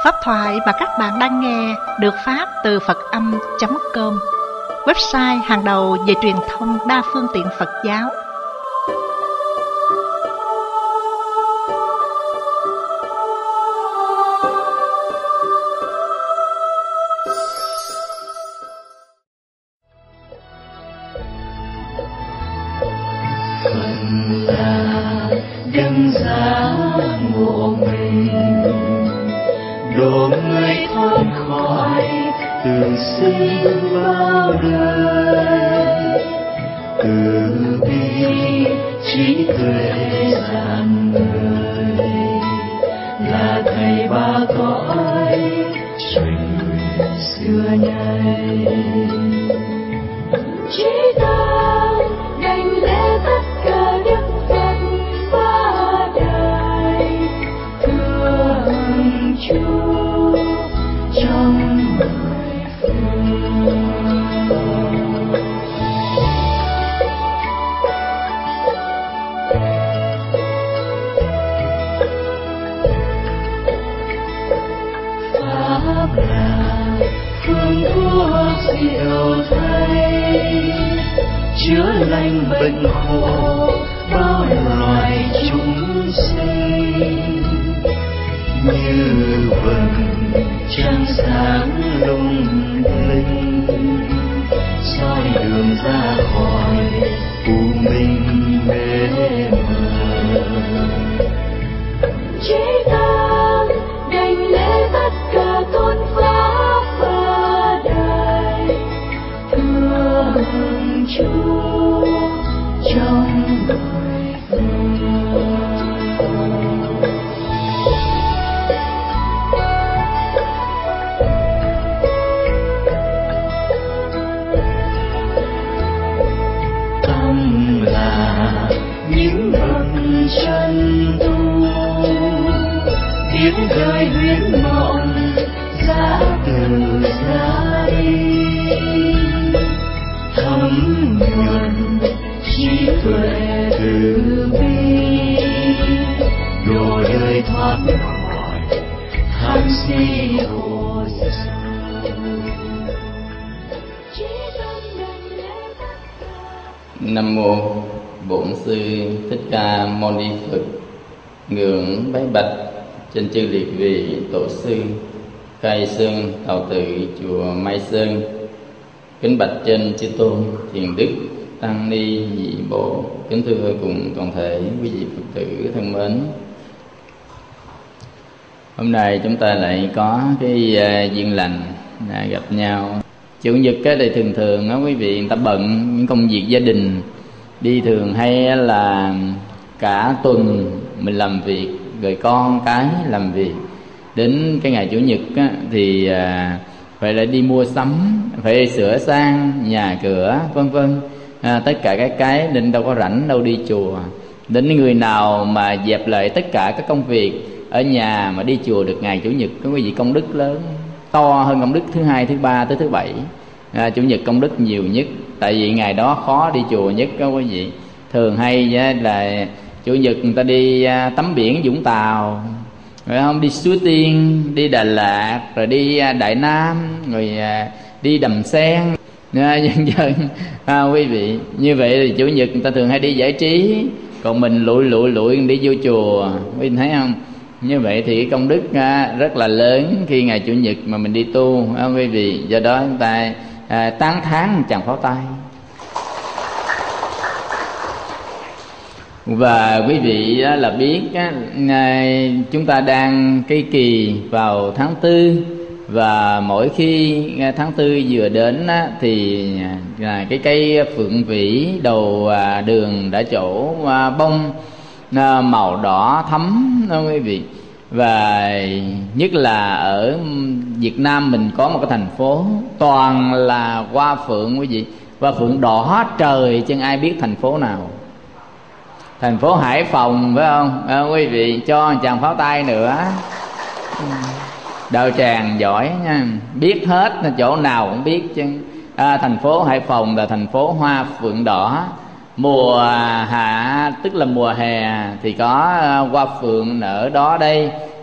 Pháp thoại mà các bạn đang nghe được phát từ Phật-âm.com, website hàng đầu về truyền thông đa phương tiện Phật giáo. Phần là đấng giá ngộ mình, độ người thoát khỏi từ sinh bao đời, từ bi trí tuệ rạng ngời, là thầy ba cõi truyền xưa nay. Chí tâm đảnh lễ tất cả đức Phật qua đời, thương Chúa trong mười phương. Pháp là phương thuốc diệu thay, chữa lành bệnh khổ bao loài chúng sinh, như vầng trăng sáng lung linh, soi đường ra khỏi u minh mê mờ. Chí tâm đảnh lễ tất cả tôn pháp qua đời, thương Chúa trong mười phương. Tâm là những bậc chân tu, biết đời huyễn mộng giá từ ra đi, thấm nhuần trí tuệ từ bi, độ đời thoát khỏi tham si khổ sâu. Chí tâm đảnh lễ tất cả. Nam mô Bổn Sư Thích Ca Mâu Ni Phật. Ngưỡng bái bạch trên chư liệt vị tổ sư Khai Sơn Tào Tự chùa Mai Sơn. Kính bạch trên chư tôn Thiền Đức Tăng Ni Nhị Bộ. Kính thưa cùng toàn thể quý vị Phật tử thân mến. Hôm nay chúng ta lại có cái duyên lành gặp nhau. Chủ nhật thì thường quý vị người ta bận những công việc gia đình, đi thường hay là cả tuần mình làm việc, rồi con cái làm việc, đến cái ngày chủ nhật thì phải lại đi mua sắm, phải sửa sang nhà cửa vân vân, tất cả các cái nên đâu có rảnh đâu đi chùa. Đến người nào mà dẹp lại tất cả các công việc ở nhà mà đi chùa được ngày chủ nhật, có quý vị công đức lớn, to hơn công đức thứ hai, thứ ba tới thứ bảy. Chủ nhật công đức nhiều nhất, tại vì ngày đó khó đi chùa nhất đó quý vị. Thường hay là chủ nhật người ta đi tắm biển Vũng Tàu, rồi không đi Suối Tiên, đi Đà Lạt, rồi đi Đại Nam, rồi đi Đầm Sen, dân dân quý vị. Như vậy thì chủ nhật người ta thường hay đi giải trí, còn mình lụi đi vô chùa, quý vị thấy không? Như vậy thì cái công đức rất là lớn khi ngày chủ nhật mà mình đi tu, quý vị. Do đó chúng ta tán thán chàng pháo tay. Và quý vị là biết chúng ta đang cái kỳ vào tháng 4, và mỗi khi tháng 4 vừa đến thì cái cây phượng vĩ đầu đường đã trổ bông màu đỏ thắm đó quý vị. Và nhất là ở Việt Nam mình có một cái thành phố toàn là hoa phượng quý vị, hoa phượng đỏ trời, chứ ai biết thành phố nào. Thành phố Hải Phòng phải không quý vị? Cho chàng pháo tay nữa. Đạo tràng giỏi nha, biết hết, chỗ nào cũng biết chứ. Thành phố Hải Phòng là thành phố hoa phượng đỏ. Mùa hạ tức là mùa hè thì có hoa phượng nở đó đây,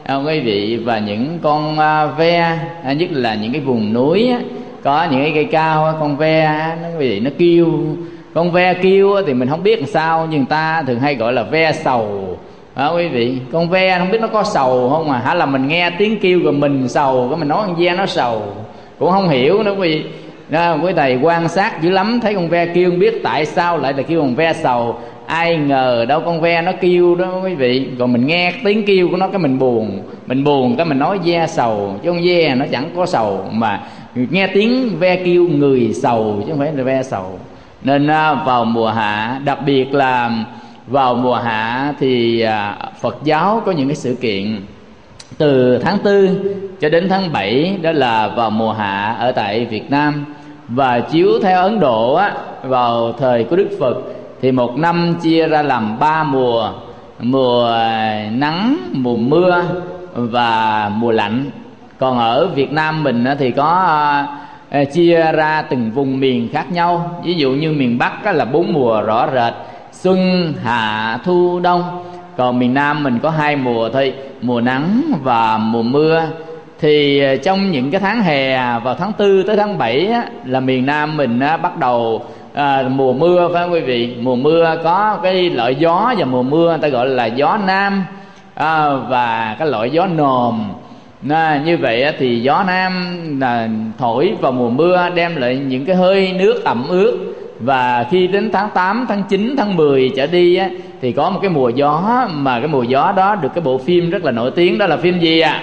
quý vị. Và những con ve, nhất là những cái vùng núi á, có những cái cây cao, con ve nó quý vị nó kêu. Con ve kêu thì mình không biết làm sao, nhưng người ta thường hay gọi là ve sầu quý vị. Con ve không biết nó có sầu không mà, hả là mình nghe tiếng kêu rồi mình sầu, cái mình nói con ve nó sầu cũng không hiểu nữa quý vị. Quý thầy quan sát dữ lắm, thấy con ve kêu không biết tại sao lại là kêu con ve sầu. Ai ngờ đâu con ve nó kêu đó quý vị, còn mình nghe tiếng kêu của nó cái mình buồn cái mình nói ve sầu, chứ con ve nó chẳng có sầu, mà nghe tiếng ve kêu người sầu chứ không phải là ve sầu. Nên vào mùa hạ, đặc biệt là vào mùa hạ thì Phật giáo có những cái sự kiện từ tháng 4 cho đến tháng 7, đó là vào mùa hạ ở tại Việt Nam. Và chiếu theo Ấn Độ á, vào thời của Đức Phật thì một năm chia ra làm 3 mùa: mùa nắng, mùa mưa và mùa lạnh. Còn ở Việt Nam mình thì có chia ra từng vùng miền khác nhau. Ví dụ như miền Bắc là 4 mùa rõ rệt: xuân, hạ, thu, đông. Còn miền Nam mình có 2 mùa thôi, mùa nắng và mùa mưa. Thì trong những cái tháng hè, vào tháng 4 tới tháng 7 á, là miền Nam mình bắt đầu mùa mưa, phải không quý vị? Mùa mưa có cái loại gió và mùa mưa người ta gọi là gió nam và cái loại gió nồm. Như vậy thì gió nam là thổi vào mùa mưa, đem lại những cái hơi nước ẩm ướt. Và khi đến tháng 8, tháng 9, tháng 10 trở đi á, thì có một cái mùa gió, mà cái mùa gió đó được cái bộ phim rất là nổi tiếng, đó là phim gì ạ?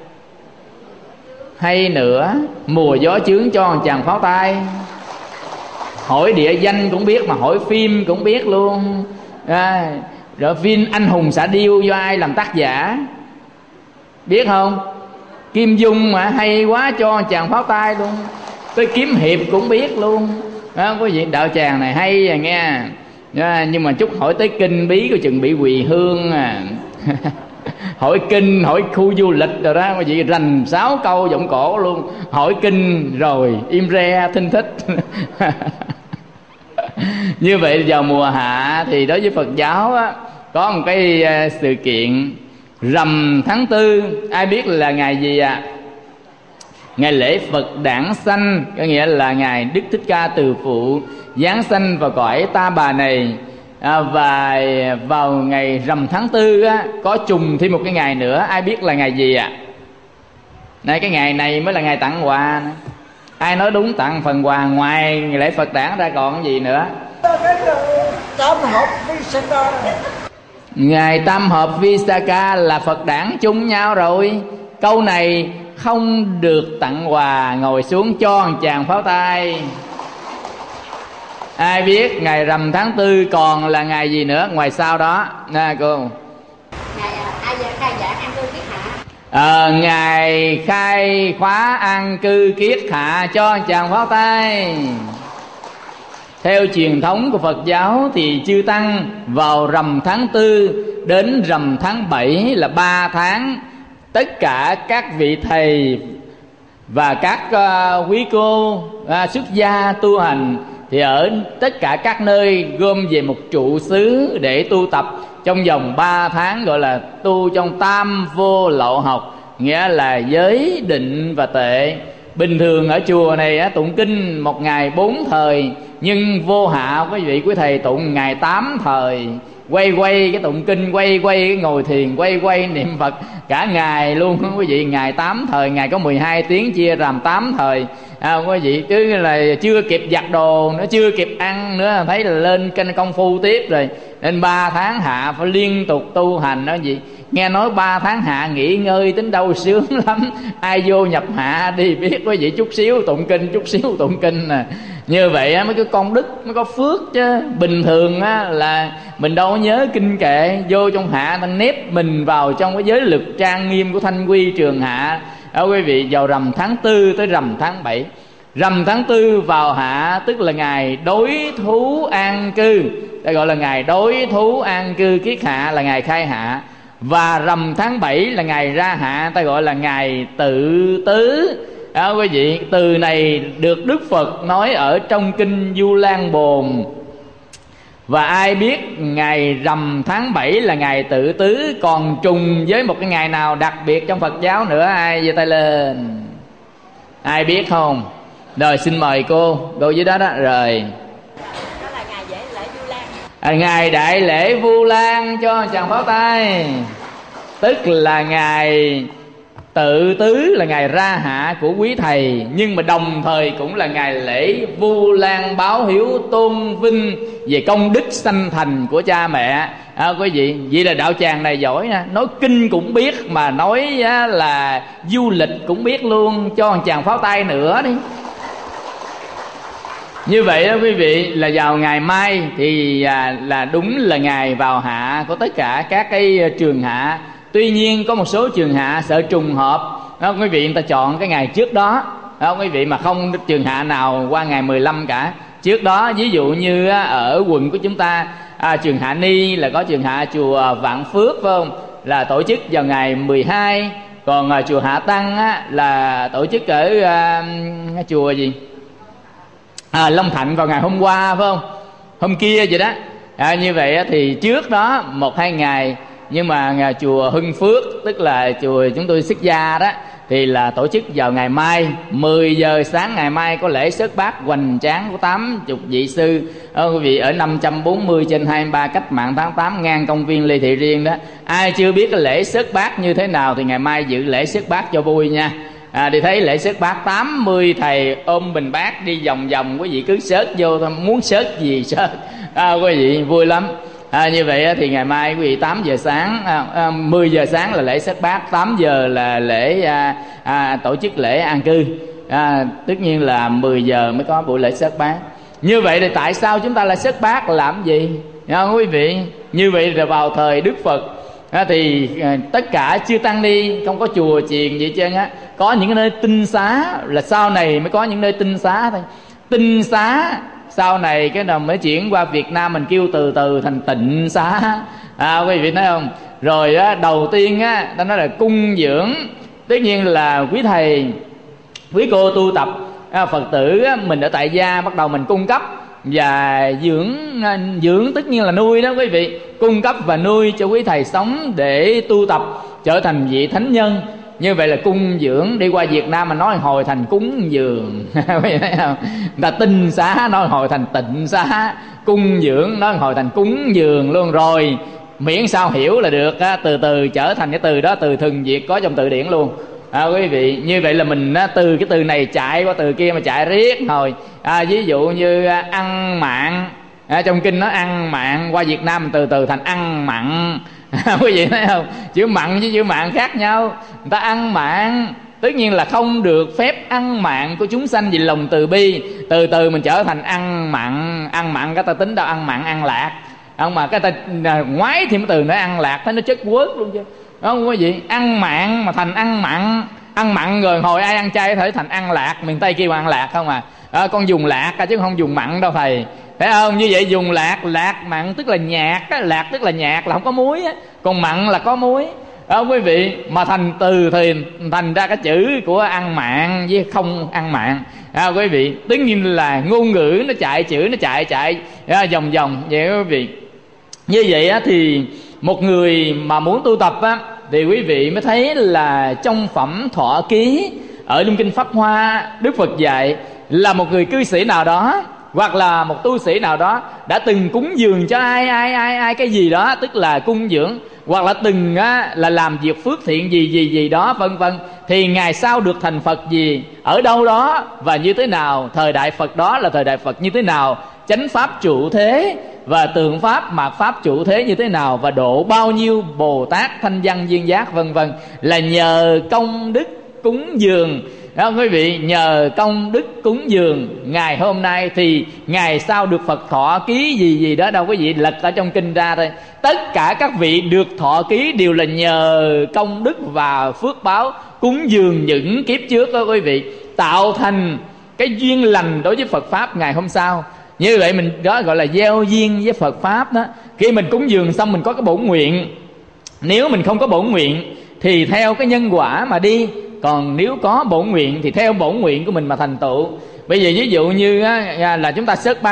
Hay nữa, mùa gió chướng cho chàng pháo tay. Hỏi địa danh cũng biết, mà hỏi phim cũng biết luôn. Rồi phim Anh Hùng Xạ Điêu do ai làm tác giả biết không? Kim Dung mà, hay quá, cho chàng pháo tay luôn. Tới Kiếm Hiệp cũng biết luôn. Quý vị, đạo tràng này hay à nghe. Nhưng mà chút hỏi tới kinh bí của chừng bị quỳ hương hỏi kinh, hỏi khu du lịch rồi đó quý vị, rành 6 câu giọng cổ luôn. Hỏi kinh rồi im re thinh thích. Như vậy vào mùa hạ thì đối với Phật giáo á, có một cái sự kiện rằm tháng 4. Ai biết là ngày gì ạ? Ngày lễ Phật Đản Sanh, có nghĩa là ngày Đức Thích Ca Từ Phụ giáng sanh vào cõi Ta Bà này. Và vào ngày rằm tháng 4 á, có trùng thêm một cái ngày nữa. Ai biết là ngày gì ạ? Này, cái ngày này mới là ngày tặng quà. Ai nói đúng, tặng phần quà ngoài ngày lễ Phật Đản ra còn cái gì nữa? Tam hợp Visakha. Ngày tam hợp Visakha là Phật Đản chung nhau rồi. Câu này không được tặng quà, ngồi xuống cho một tràng pháo tay. Ai biết ngày rằm tháng 4 còn là ngày gì nữa ngoài sau đó nè cô? Ngày khai giảng an cư kiết hạ. Ngày khai khóa an cư kiết hạ, cho một tràng pháo tay. Theo truyền thống của Phật giáo thì chư tăng vào rằm tháng 4 đến rằm tháng 7 là 3 tháng, tất cả các vị thầy và các quý cô xuất gia tu hành thì ở tất cả các nơi gom về một trụ xứ để tu tập trong vòng 3 tháng, gọi là tu trong tam vô lậu học, nghĩa là giới, định và tuệ. Bình thường ở chùa này tụng kinh một ngày 4 thời, nhưng vô hạ quý vị quý thầy tụng ngày 8 thời. Quay cái tụng kinh, quay cái ngồi thiền, quay niệm Phật cả ngày luôn quý vị. Ngày 8 thời, ngày có 12 tiếng chia làm 8 thời quý vị, chứ là chưa kịp giặt đồ nữa, chưa kịp ăn nữa, thấy là lên kênh công phu tiếp rồi. Nên 3 tháng hạ phải liên tục tu hành đó gì. Nghe nói 3 tháng hạ nghỉ ngơi tính đâu sướng lắm. Ai vô nhập hạ đi biết quý vị, chút xíu tụng kinh, chút xíu tụng kinh nè. Như vậy mới có công đức, mới có phước chứ. Bình thường là mình đâu có nhớ kinh kệ. Vô trong hạ ta nép mình vào trong cái giới lực trang nghiêm của Thanh Quy Trường Hạ đó quý vị. Vào rằm tháng 4 tới rằm tháng 7. Rằm tháng 4 vào hạ tức là ngày đối thú an cư, ta gọi là ngày đối thú an cư kiết hạ, là ngày khai hạ. Và rằm tháng 7 là ngày ra hạ, ta gọi là ngày tự tứ đó quý vị. Từ này được Đức Phật nói ở trong kinh Du Lan Bồn. Và ai biết ngày rằm tháng 7 là ngày Tự Tứ còn trùng với một cái ngày nào đặc biệt trong Phật giáo nữa? Ai giơ tay lên? Ai biết không? Rồi xin mời cô dưới đó đó. Rồi Đó là ngày lễ Vu Lan. Ngày đại lễ Vu Lan, cho chàng pháo tay. Tức là ngày Tự Tứ, là ngày ra hạ của quý thầy, nhưng mà đồng thời cũng là ngày lễ Vu Lan báo hiếu tôn vinh về công đức sanh thành của cha mẹ. Quý vị, vậy là đạo tràng này giỏi nha, nói kinh cũng biết, mà nói là du lịch cũng biết luôn. Cho chàng pháo tay nữa đi. Như vậy đó quý vị, là vào ngày mai thì là đúng là ngày vào hạ của tất cả các cái trường hạ. Tuy nhiên có một số trường hạ sợ trùng hợp đó, quý vị, người ta chọn cái ngày trước đó quý vị, mà không trường hạ nào qua ngày 15 cả. Trước đó ví dụ như ở quận của chúng ta, trường hạ Ni là có trường hạ chùa Vạn Phước, phải không, là tổ chức vào ngày 12. Còn chùa Hạ Tăng là tổ chức ở chùa gì, Long Thạnh vào ngày hôm qua, phải không, hôm kia vậy đó. Như vậy thì trước đó 1-2 ngày. Nhưng mà chùa Hưng Phước, tức là chùa chúng tôi xuất gia đó, thì là tổ chức vào ngày mai 10 giờ sáng ngày mai có lễ sớt bát hoành tráng của 80 vị sư quý vị, ở 540 trên 23 Cách Mạng tháng 8 ngang công viên Lê Thị Riêng đó. Ai chưa biết cái lễ sớt bát như thế nào thì ngày mai dự lễ sớt bát cho vui nha. Đi thấy lễ sớt bát 80 thầy ôm bình bát đi vòng vòng, quý vị cứ sớt vô thôi, muốn sớt gì sớt. Quý vị vui lắm. Như vậy thì ngày mai quý vị 8 giờ sáng, 10 giờ sáng là lễ sớt bát, 8 giờ là lễ tổ chức lễ an cư. Tất nhiên là 10 giờ mới có buổi lễ sớt bát. Như vậy thì tại sao chúng ta lại sớt bát làm gì? Quý vị, như vậy là vào thời Đức Phật thì tất cả chư tăng ni không có chùa chiền gì trơn á, có những cái nơi tinh xá, là sau này mới có những nơi tinh xá thôi. Tinh xá sau này cái nào mới chuyển qua Việt Nam mình kêu từ từ thành tịnh xá. Quý vị thấy không? Rồi đầu tiên ta nói là cung dưỡng. Tất nhiên là quý thầy quý cô tu tập Phật tử mình ở tại gia bắt đầu mình cung cấp và dưỡng tất nhiên là nuôi đó quý vị, cung cấp và nuôi cho quý thầy sống để tu tập trở thành vị thánh nhân. Như vậy là cung dưỡng. Đi qua Việt Nam mà nói hồi thành cúng dường. Quý vị thấy không? Người ta tinh xá nói hồi thành tịnh xá, cung dưỡng nói hồi thành cúng dường luôn rồi. Miễn sao hiểu là được, từ từ trở thành cái từ đó, từ thuần Việt có trong từ điển luôn. Quý vị, như vậy là mình từ cái từ này chạy qua từ kia mà chạy riết hồi. Ví dụ như ăn mặn, trong kinh nó ăn mặn, qua Việt Nam mình từ từ thành ăn mặn. Quý vị thấy không? Chữ mặn với chữ mạn khác nhau. Người ta ăn mạn, tất nhiên là không được phép ăn mạn của chúng sanh vì lòng từ bi. Từ từ mình trở thành ăn mặn. Ăn mặn cái ta tính đâu ăn mặn ăn lạc. Mà cái ta ngoái thì cái từ nó ăn lạc, thấy nó chất quớt luôn chứ. Không quý vị, ăn mạn mà thành ăn mặn. Ăn mặn rồi hồi ai ăn chay có thể thành ăn lạc. Miền Tây kêu ăn lạc không con dùng lạc chứ không dùng mặn đâu thầy. Phải không? Như vậy dùng lạc, lạc mặn tức là nhạt lạc tức là nhạt là không có muối còn mặn là có muối. Quý vị, mà thành từ thì thành ra cái chữ của ăn mặn với không ăn mặn. Quý vị, tất nhiên là ngôn ngữ nó chạy, chữ nó chạy vòng vòng vậy quý vị. Như vậy thì một người mà muốn tu tập thì quý vị mới thấy là trong phẩm Thọ Ký ở trong kinh Pháp Hoa, Đức Phật dạy là một người cư sĩ nào đó hoặc là một tu sĩ nào đó đã từng cúng dường cho ai cái gì đó, tức là cung dưỡng, hoặc là từng là làm việc phước thiện gì đó vân vân, thì ngày sau được thành Phật gì, ở đâu đó và như thế nào, thời đại Phật đó là thời đại Phật như thế nào, chánh pháp trụ thế và tượng pháp mạt pháp trụ thế như thế nào, và độ bao nhiêu Bồ Tát thanh văn duyên giác vân vân, là nhờ công đức cúng dường. Đó quý vị, nhờ công đức cúng dường ngày hôm nay thì ngày sau được Phật thọ ký gì đó đâu quý vị, lật ở trong kinh ra thôi. Tất cả các vị được thọ ký đều là nhờ công đức và phước báo cúng dường những kiếp trước đó quý vị, tạo thành cái duyên lành đối với Phật Pháp ngày hôm sau. Như vậy mình đó gọi là gieo duyên với Phật Pháp đó. Khi mình cúng dường xong mình có cái bổn nguyện. Nếu mình không có bổn nguyện thì theo cái nhân quả mà đi, còn nếu có bổn nguyện thì theo bổn nguyện của mình mà thành tựu. Bây giờ ví dụ như là chúng ta sớt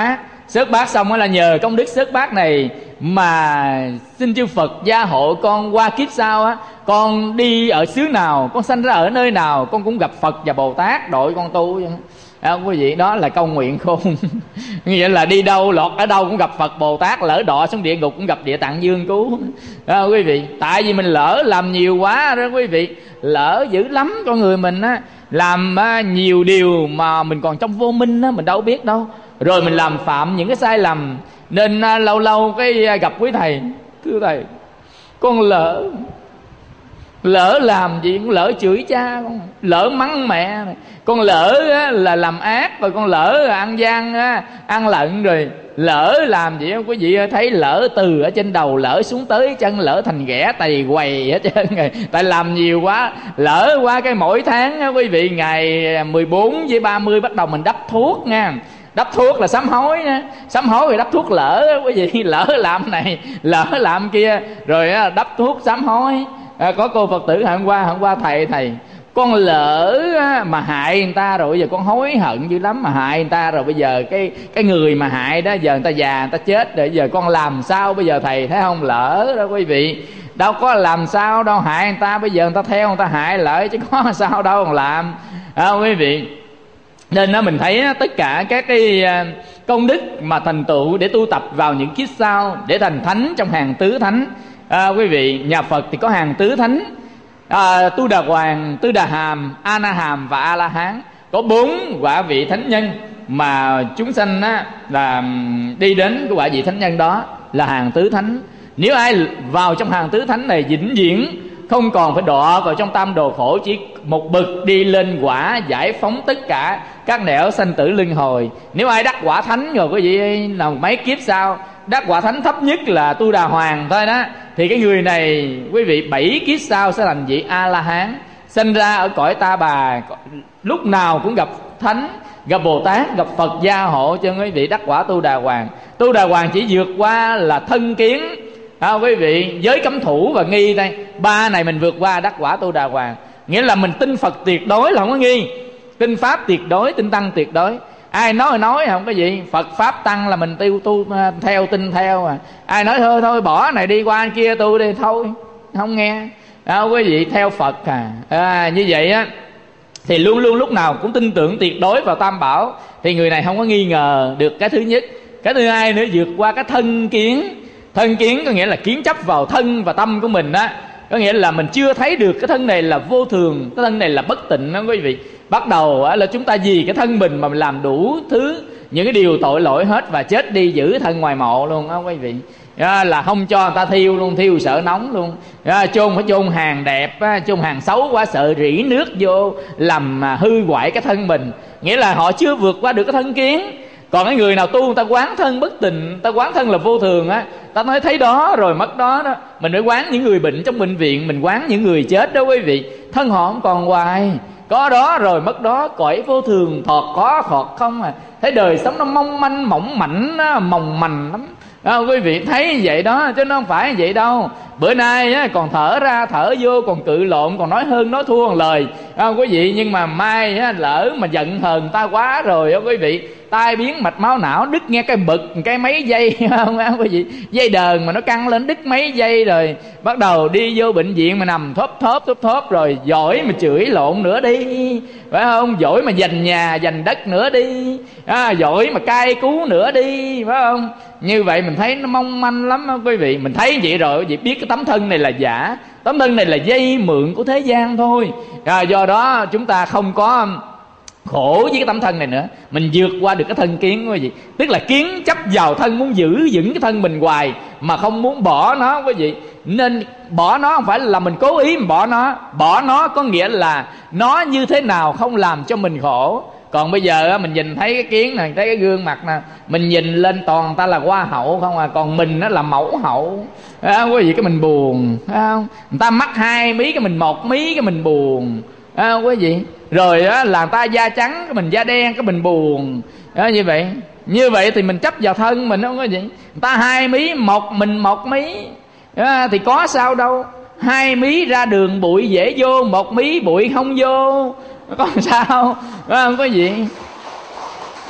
Xớt bát xong là nhờ công đức xớt bát này mà xin chư Phật gia hộ con qua kiếp sau á, con đi ở xứ nào, con sanh ra ở nơi nào, con cũng gặp Phật và Bồ Tát đội con tu. Quý vị, đó là câu nguyện khôn. Nghĩa là đi đâu lọt ở đâu cũng gặp Phật Bồ Tát, lỡ đọa xuống địa ngục cũng gặp Địa Tạng Dương cứu. Quý vị, tại vì mình lỡ làm nhiều quá đó quý vị, lỡ dữ lắm. Con người mình á, làm nhiều điều mà mình còn trong vô minh á, mình đâu biết đâu. Rồi mình làm phạm những cái sai lầm, nên lâu lâu cái gặp quý thầy, thưa thầy, con lỡ làm gì, con lỡ chửi cha, con lỡ mắng mẹ, con lỡ là làm ác, rồi con lỡ ăn gian ăn lận, rồi lỡ làm gì quý vị thấy, lỡ từ ở trên đầu lỡ xuống tới chân, lỡ thành ghẻ tày quầy hết trơn rồi. Tại làm nhiều quá, lỡ qua cái mỗi tháng quý vị, ngày 14 với 30 bắt đầu mình đắp thuốc nha. Đắp thuốc là sám hối nha. Sám hối thì đắp thuốc lỡ quý vị, lỡ làm này lỡ làm kia, rồi đắp thuốc sám hối. Có cô Phật tử hôm qua thầy con lỡ mà hại người ta rồi, bây giờ con hối hận dữ lắm, mà hại người ta rồi, bây giờ cái người mà hại đó giờ người ta già, người ta chết rồi, giờ con làm sao bây giờ thầy, thấy không? Lỡ đó quý vị, đâu có làm sao đâu, hại người ta, bây giờ người ta theo người ta hại lại chứ có sao đâu còn làm. Quý vị, nên mình thấy tất cả các cái công đức mà thành tựu để tu tập vào những kiếp sau để thành thánh trong hàng tứ thánh. Quý vị, nhà Phật thì có hàng tứ thánh, Tu Đà Hoàng, Tư Đà Hàm, A Na Hàm và A La Hán. Có 4 quả vị thánh nhân mà chúng sanh là đi đến cái quả vị thánh nhân đó là hàng tứ thánh. Nếu ai vào trong hàng tứ thánh này vĩnh viễn không còn phải đọa vào trong tam đồ khổ, chỉ một bậc đi lên quả giải phóng tất cả các nẻo sanh tử luân hồi. Nếu ai đắc quả thánh rồi quý vị, là mấy kiếp sau đắc quả thánh thấp nhất là Tu Đà Hoàng thôi đó, thì cái người này quý vị 7 kiếp sau sẽ thành vị A La Hán, sinh ra ở cõi Ta Bà, lúc nào cũng gặp thánh, gặp Bồ Tát, gặp Phật gia hộ cho quý vị đắc quả Tu Đà Hoàng. Tu Đà Hoàng chỉ vượt qua là thân kiến, quý vị, giới cấm thủ và nghi đây, 3 này mình vượt qua đắc quả Tu Đà Hoàng. Nghĩa là mình tin Phật tuyệt đối là không có nghi, tin Pháp tuyệt đối, tin Tăng tuyệt đối. Ai nói không có gì, Phật Pháp Tăng là mình tu theo, tin theo. Ai nói thôi bỏ này đi qua anh kia tu đi, thôi không nghe. Quý vị, theo Phật như vậy á, thì luôn luôn lúc nào cũng tin tưởng tuyệt đối vào Tam Bảo, thì người này không có nghi ngờ được cái thứ nhất. Cái thứ hai nữa, vượt qua cái thân kiến. Thân kiến có nghĩa là kiến chấp vào thân và tâm của mình á, có nghĩa là mình chưa thấy được cái thân này là vô thường, cái thân này là bất tịnh đó quý vị. Bắt đầu là chúng ta vì cái thân mình mà mình làm đủ thứ những cái điều tội lỗi hết, và chết đi giữ thân ngoài mộ luôn đó quý vị. Là không cho người ta thiêu luôn, thiêu sợ nóng luôn. Chôn phải chôn hàng đẹp, chôn hàng xấu quá sợ rỉ nước vô làm hư hoại cái thân mình. Nghĩa là họ chưa vượt qua được cái thân kiến. Còn cái người nào tu người ta quán thân bất tịnh, ta quán thân là vô thường á, ta nói thấy đó rồi mất đó đó. Mình phải quán những người bệnh trong bệnh viện, mình quán những người chết đó quý vị. Thân họ không còn hoài, có đó rồi mất đó, cõi vô thường, thọt có thọt không thấy đời sống nó mong manh mỏng mảnh, mỏng manh lắm. Quý vị thấy vậy đó, chứ nó không phải vậy đâu. Bữa nay còn thở ra thở vô, còn cự lộn, còn nói hơn nói thua một lời quý vị. Nhưng mà mai lỡ mà giận hờn ta quá rồi quý vị, tai biến mạch máu não, đứt nghe cái bực cái mấy giây không quý vị, dây đờn mà nó căng lên đứt mấy giây, rồi bắt đầu đi vô bệnh viện mà nằm thóp rồi giỏi mà chửi lộn nữa đi, phải không? Giỏi mà giành nhà giành đất nữa đi, giỏi mà cai cứu nữa đi, phải không? Như vậy mình thấy nó mong manh lắm đó, quý vị. Mình thấy vậy rồi quý vị biết cái tấm thân này là giả, tấm thân này là dây mượn của thế gian thôi. Do đó chúng ta không có khổ với cái tấm thân này nữa, mình vượt qua được cái thân kiến quý vị. Tức là kiến chấp vào thân, muốn giữ vững cái thân mình hoài mà không muốn bỏ nó quý vị. Nên bỏ nó không phải là mình cố ý mình bỏ nó có nghĩa là nó như thế nào không làm cho mình khổ. Còn bây giờ mình nhìn thấy cái kiến này, thấy cái gương mặt nè, mình nhìn lên toàn ta là hoa hậu không còn mình nó là mẫu hậu. Quý vị, cái mình buồn, không? Người ta mắc 2 mí, cái mình 1 mí, cái mình buồn, quý vị. Rồi là người ta da trắng, cái mình da đen, cái mình buồn. Như vậy thì mình chấp vào thân mình, không có gì. Người ta 2 mí, mình 1 mí, thì có sao đâu. 2 mí ra đường bụi dễ vô, 1 mí bụi không vô, có sao, không có gì.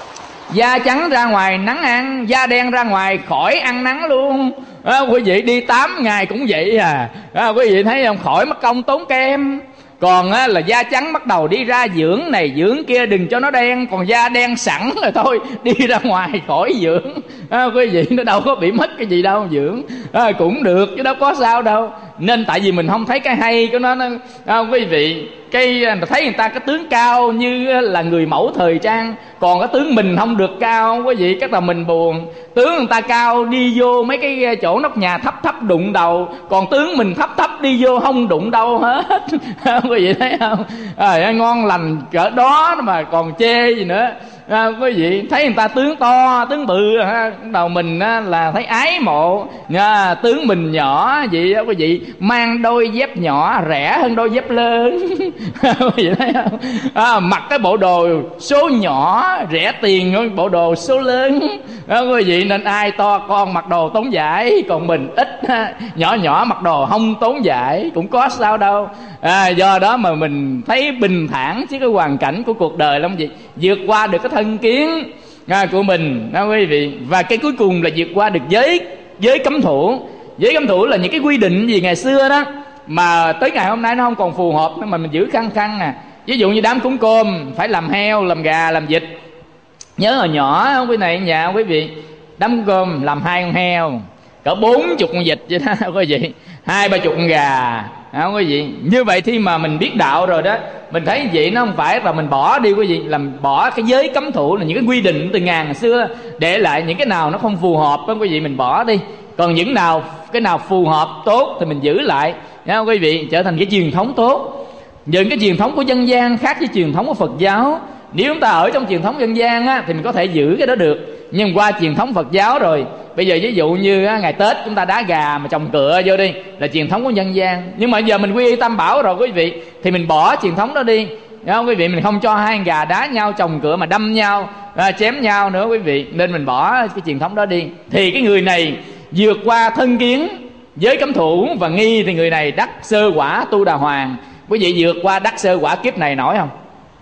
Da trắng ra ngoài nắng ăn, da đen ra ngoài khỏi ăn nắng luôn. Quý vị đi 8 ngày cũng vậy quý vị thấy không, khỏi mất công tốn kem. Còn là da trắng bắt đầu đi ra dưỡng này dưỡng kia đừng cho nó đen. Còn da đen sẵn rồi thôi, đi ra ngoài khỏi dưỡng. Quý vị nó đâu có bị mất cái gì đâu, dưỡng cũng được chứ đâu có sao đâu. Nên tại vì mình không thấy cái hay của nó quý vị. Cái thấy người ta cái tướng cao như là người mẫu thời trang, còn cái tướng mình không được cao quý vị, chắc là mình buồn. Tướng người ta cao đi vô mấy cái chỗ nóc nhà thấp thấp đụng đầu, còn tướng mình thấp thấp đi vô không đụng đâu hết. Quý vị thấy không? Ngon lành cỡ đó mà còn chê gì nữa. Quý vị thấy người ta tướng to tướng bự đầu mình là thấy ái mộ. Tướng mình nhỏ vậy quý vị, mang đôi dép nhỏ rẻ hơn đôi dép lớn. Quý vị thấy không? Mặc cái bộ đồ số nhỏ rẻ tiền hơn bộ đồ số lớn. Quý vị nên ai to con mặc đồ tốn vải, còn mình ít nhỏ nhỏ mặc đồ không tốn vải cũng có sao đâu. Do đó mà mình thấy bình thản chứ cái hoàn cảnh của cuộc đời lắm gì, vượt qua được cái thân kiến của mình đó quý vị. Và cái cuối cùng là vượt qua được giới cấm thủ. Giới cấm thủ là những cái quy định gì ngày xưa đó mà tới ngày hôm nay nó không còn phù hợp, mà mình giữ khăng khăng Ví dụ như đám cúng cơm phải làm heo, làm gà, làm vịt. Nhớ hồi nhỏ quý này nhà quý vị, đám cúng cơm làm 2 con heo, cỡ 40 con vịt vậy đó quý vị, 20-30 con gà quý vị. Như vậy thì mà mình biết đạo rồi đó, mình thấy vậy nó không phải là mình bỏ đi quý vị, làm bỏ cái giới cấm thủ là những cái quy định từ ngàn xưa để lại. Những cái nào nó không phù hợp đó quý vị mình bỏ đi, còn những cái nào phù hợp tốt thì mình giữ lại nha quý vị, trở thành cái truyền thống tốt. Những cái truyền thống của dân gian khác với truyền thống của Phật giáo. Nếu chúng ta ở trong truyền thống dân gian thì mình có thể giữ cái đó được, nhưng qua truyền thống Phật giáo rồi, bây giờ ví dụ như ngày Tết chúng ta đá gà mà trồng cựa vô đi là truyền thống của dân gian. Nhưng mà giờ mình quy y Tam Bảo rồi quý vị, thì mình bỏ truyền thống đó đi, đúng không quý vị? Mình không cho 2 con gà đá nhau trồng cựa mà đâm nhau, chém nhau nữa quý vị. Nên mình bỏ cái truyền thống đó đi. Thì cái người này vượt qua thân kiến, giới cấm thủ và nghi, thì người này đắc sơ quả Tu Đà Hoàng. Quý vị vượt qua đắc sơ quả kiếp này nổi không?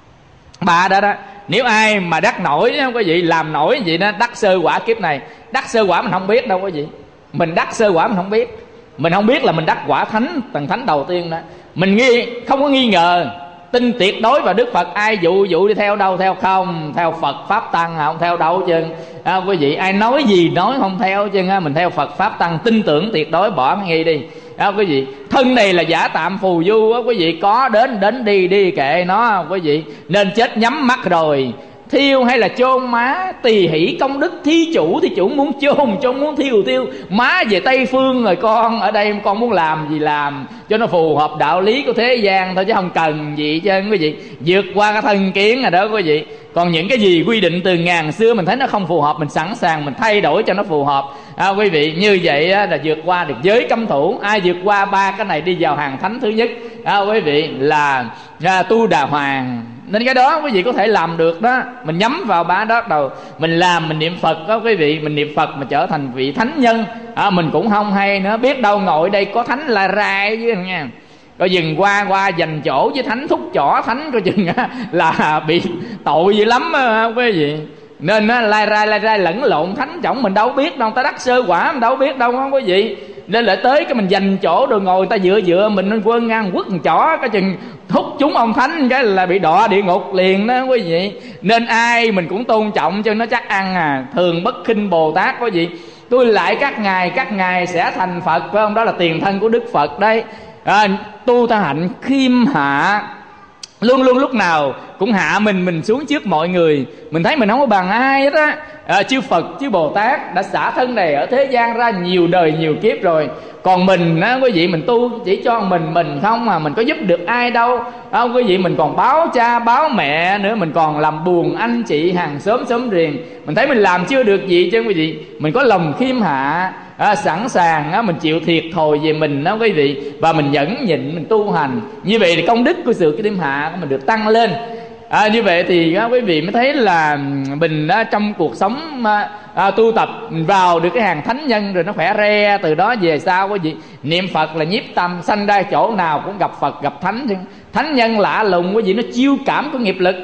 Ba đó đó, nếu ai mà đắc nổi quý vị, làm nổi vậy đó, đắc sơ quả kiếp này. Đắc sơ quả mình không biết đâu quý vị. Mình đắc sơ quả mình không biết. Mình không biết là mình đắc quả thánh, tầng thánh đầu tiên đó. Mình không có nghi ngờ, tin tuyệt đối vào Đức Phật. Ai dụ đi theo đâu theo không, theo Phật Pháp Tăng không theo đâu chứ. Quý vị ai nói gì nói không theo chứ. Mình theo Phật Pháp Tăng, tin tưởng tuyệt đối, bỏ cái nghi đi. Quý vị, thân này là giả tạm phù du quý vị, có đến đi kệ nó quý vị. Nên chết nhắm mắt rồi, thiêu hay là chôn má tỳ hỷ công đức thí chủ, thì chủ muốn chôn muốn thiêu. Má về Tây Phương rồi, con ở đây con muốn làm gì làm cho nó phù hợp đạo lý của thế gian thôi, chứ không cần gì chứ quý vị. Vượt qua cái thân kiến rồi đó quý vị. Còn những cái gì quy định từ ngàn xưa mình thấy nó không phù hợp, mình sẵn sàng mình thay đổi cho nó phù hợp. Quý vị, như vậy là vượt qua được giới cấm thủ. Ai vượt qua 3 cái này đi vào hàng thánh thứ nhất quý vị là Tu Đà Hoàng. Nên cái đó quý vị có thể làm được đó. Mình nhắm vào 3 đó đầu mình làm, mình niệm Phật đó quý vị. Mình niệm Phật mà trở thành vị thánh nhân mình cũng không hay nữa. Biết đâu ngồi đây có thánh la rai chứ nha, coi dừng qua dành chỗ với thánh, thúc chỏ thánh coi chừng là bị tội dữ lắm quý vị. Nên lai rai lẫn lộn thánh chổng mình đâu biết đâu, ta đắc sơ quả mình đâu biết đâu không quý vị. Nên lại tới cái mình dành chỗ rồi ngồi ta dựa mình nên quân ngang quất chỏ cái chừng thúc chúng ông thánh cái là bị đọa địa ngục liền đó quý vị. Nên ai mình cũng tôn trọng cho nó chắc ăn thường bất khinh Bồ Tát quý vị. Tôi lại các ngài sẽ thành Phật phải không? Đó là tiền thân của Đức Phật đấy. Tu ta hạnh khiêm hạ, luôn luôn lúc nào cũng hạ mình xuống trước mọi người. Mình thấy mình không có bằng ai hết á. Chư Phật chư Bồ Tát đã xả thân này ở thế gian ra nhiều đời nhiều kiếp rồi. Còn mình quý vị, mình tu chỉ cho mình không mà mình có giúp được ai đâu quý vị. Mình còn báo cha báo mẹ nữa, mình còn làm buồn anh chị hàng xóm riêng. Mình thấy mình làm chưa được gì chứ quý vị. Mình có lòng khiêm hạ, sẵn sàng mình chịu thiệt thòi về mình đó quý vị. Và mình nhẫn nhịn, mình tu hành. Như vậy thì công đức của sự khiêm hạ của mình được tăng lên. Như vậy thì quý vị mới thấy là mình trong cuộc sống tu tập mình vào được cái hàng thánh nhân rồi nó khỏe re. Từ đó về sau quý vị niệm Phật là nhiếp tâm, sanh ra chỗ nào cũng gặp Phật gặp thánh. Thánh nhân lạ lùng quý vị, nó chiêu cảm của nghiệp lực,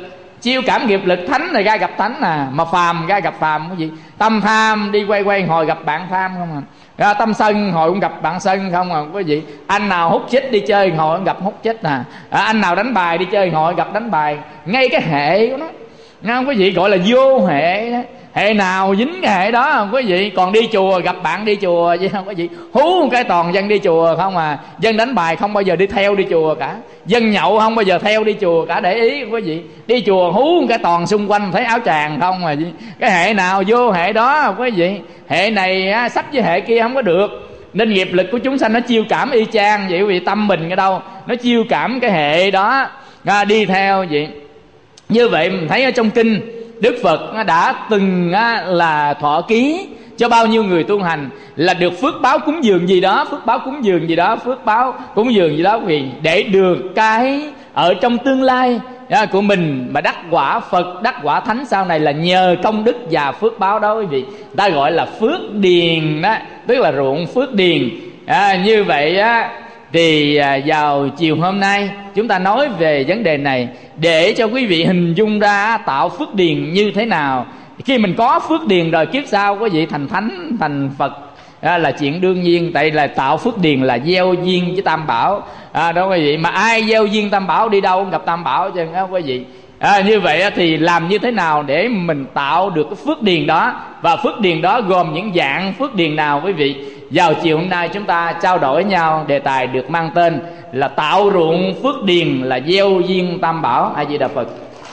Chiêu cảm nghiệp lực thánh là ra gặp thánh mà phàm ra gặp phàm. Cái gì tâm tham đi quay quay hồi gặp bạn tham không à, tâm sân hồi cũng gặp bạn sân không à. Quý vị, anh nào hút chích đi chơi hồi cũng gặp hút chích anh nào đánh bài đi chơi hồi gặp đánh bài. Ngay cái hệ của nó, nghe không quý vị, gọi là vô hệ đó. Hệ nào dính cái hệ đó không quý vị. Còn đi chùa gặp bạn đi chùa chứ không quý vị, hú một cái toàn dân đi chùa không à. Dân đánh bài không bao giờ đi theo đi chùa cả, dân nhậu không bao giờ theo đi chùa cả. Để ý quý vị, đi chùa hú một cái toàn xung quanh thấy áo tràng không mà. Cái hệ nào vô hệ đó quý vị. Hệ này sách với hệ kia không có được. Nên nghiệp lực của chúng sanh nó chiêu cảm y chang vậy quý vị. Tâm mình cái đâu nó chiêu cảm cái hệ đó đi theo vậy. Như vậy mình thấy ở trong kinh Đức Phật đã từng là thọ ký cho bao nhiêu người tu hành là được phước báo cúng dường gì đó, phước báo cúng dường gì đó, phước báo cúng dường gì đó, vì để được cái ở trong tương lai của mình mà đắc quả Phật, đắc quả Thánh sau này là nhờ công đức và phước báo đó quý vị. Ta gọi là phước điền đó, tức là ruộng phước điền. Như vậy thì vào chiều hôm nay chúng ta nói về vấn đề này để cho quý vị hình dung ra tạo phước điền như thế nào. Khi mình có phước điền rồi kiếp sau quý vị thành thánh thành Phật là chuyện đương nhiên. Tại là tạo phước điền là gieo duyên với Tam Bảo đó quý vị. Mà ai gieo duyên Tam Bảo đi đâu cũng gặp Tam Bảo chứ quý vị. Như vậy thì làm như thế nào để mình tạo được cái phước điền đó, và phước điền đó gồm những dạng phước điền nào quý vị. Vào chiều hôm nay chúng ta trao đổi nhau đề tài được mang tên là tạo ruộng phước điền là gieo duyên Tam Bảo. A Di Đà Phật.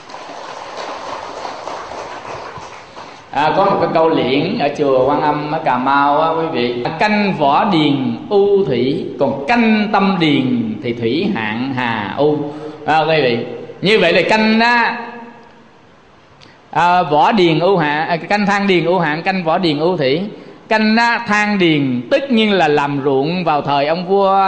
Có một cái câu liễn ở chùa Quan Âm ở Cà Mau quý vị: canh võ điền u thủy, còn canh tâm điền thì thủy hạn hà u. Quý vị, như vậy là canh võ điền u hạ, canh than điền u hạn, canh võ điền u thủy. Canh than điền tất nhiên là làm ruộng vào thời ông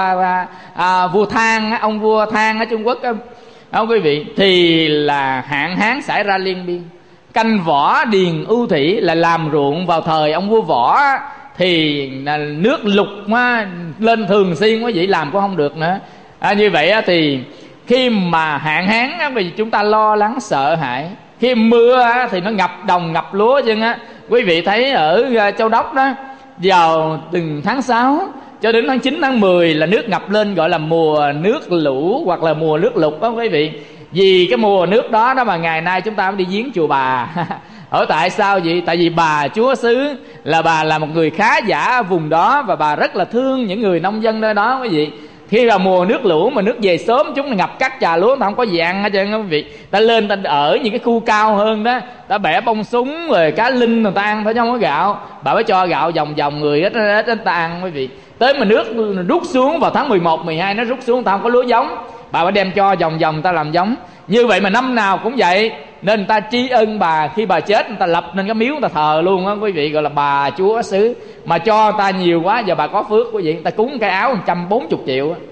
vua Thang, ông vua Thang ở Trung Quốc quý vị, thì là hạn hán xảy ra liên miên. Canh võ điền ưu thủy là làm ruộng vào thời ông vua Võ thì nước lụt lên thường xuyên quý vị, làm cũng không được nữa. Như vậy thì khi mà hạn hán vì chúng ta lo lắng sợ hãi. Khi mưa thì nó ngập đồng ngập lúa chứ quý vị thấy ở Châu Đốc đó, vào từng tháng 6 cho đến tháng 9 tháng 10 là nước ngập lên, gọi là mùa nước lũ hoặc là mùa nước lụt đó quý vị. Vì cái mùa nước đó mà ngày nay chúng ta mới đi viếng chùa Bà. Ở tại sao vậy? Tại vì bà chúa xứ là bà là một người khá giả ở vùng đó, và bà rất là thương những người nông dân nơi đó quý vị. Khi là mùa nước lũ mà nước về sớm, chúng ngập cắt trà lúa, ta không có dạng hết trơn quý vị. Ta lên ta ở những cái khu cao hơn đó, ta bẻ bông súng rồi cá linh người ta ăn phải, không có gạo. Bà mới cho gạo vòng vòng người ít ta ăn quý vị. Tới mà nước rút xuống vào tháng 11, 12 nó rút xuống, ta không có lúa giống, bà mới đem cho vòng vòng ta làm giống. Như vậy mà năm nào cũng vậy, nên người ta tri ân bà. Khi bà chết người ta lập nên cái miếu người ta thờ luôn á quý vị, gọi là bà chúa xứ. Mà cho người ta nhiều quá, giờ bà có phước quý vị, người ta cúng cái áo 140 triệu á.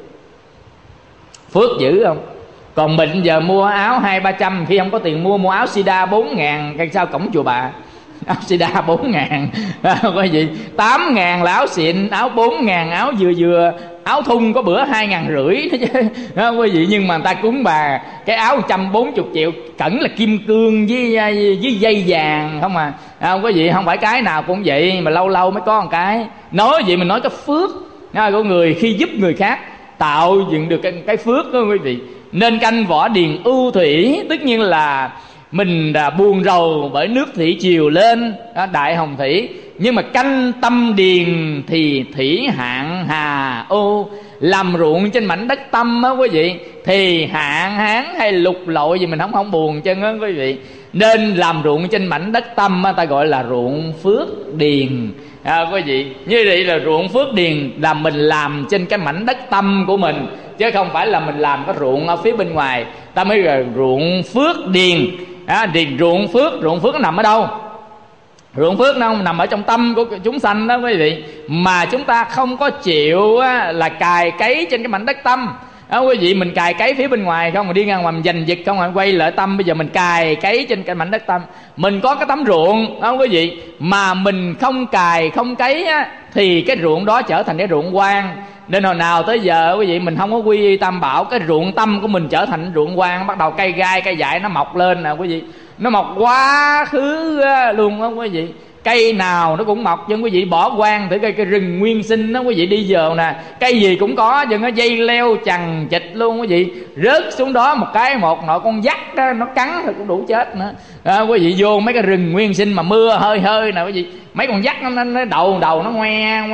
Phước dữ không? Còn mình giờ mua áo 200-300, khi không có tiền mua áo sida 4.000 cái sao cổng chùa Bà. Áo sida 4.000 quý vị, 8.000 là áo xịn, áo 4.000 áo vừa, áo thun có bữa 2.500 đó chứ quý vị. Nhưng mà người ta cúng bà cái áo 140 triệu, cẩn là kim cương với dây vàng không à. Quý vị, không phải cái nào cũng vậy, mà lâu lâu mới có một cái. Nói vậy mình nói cái phước của người khi giúp người khác tạo dựng được cái phước đó quý vị. Nên canh võ điền ưu thủy, tất nhiên là mình đã buồn rầu bởi nước thủy triều lên, đại hồng thủy. Nhưng mà canh tâm điền thì thủy hạn hà ô, làm ruộng trên mảnh đất tâm á quý vị, thì hạn hán hay lục lội gì mình không buồn chân á quý vị. Nên làm ruộng trên mảnh đất tâm á, ta gọi là ruộng phước điền quý vị. Như vậy là ruộng phước điền là mình làm trên cái mảnh đất tâm của mình, chứ không phải là mình làm cái ruộng ở phía bên ngoài. Ta mới là ruộng phước điền. Thì ruộng phước nó nằm ở đâu? Ruộng phước nó nằm ở trong tâm của chúng sanh đó quý vị. Mà chúng ta không có chịu là cài cấy trên cái mảnh đất tâm quý vị. Mình cài cấy phía bên ngoài không, mà đi ngang ngoài mình giành giật không, mà quay lại tâm. Bây giờ mình cài cấy trên cái mảnh đất tâm. Mình có cái tấm ruộng đó quý vị, mà mình không cài không cấy thì cái ruộng đó trở thành cái ruộng hoang. Nên hồi nào tới giờ quý vị mình không có quy y tam bảo, cái ruộng tâm của mình trở thành ruộng quan, bắt đầu cây gai cây dại nó mọc lên nè quý vị, nó mọc quá khứ luôn đó quý vị. Cây nào nó cũng mọc, nhưng quý vị bỏ quan thử cây rừng nguyên sinh đó quý vị, đi giờ nè cây gì cũng có, nhưng nó dây leo chằng chịt luôn quý vị. Rớt xuống đó một cái một nội con dắt đó, nó cắn thì cũng đủ chết nữa. Quý vị vô mấy cái rừng nguyên sinh mà mưa hơi hơi nè quý vị, mấy con dắt nó đầu nó ngoe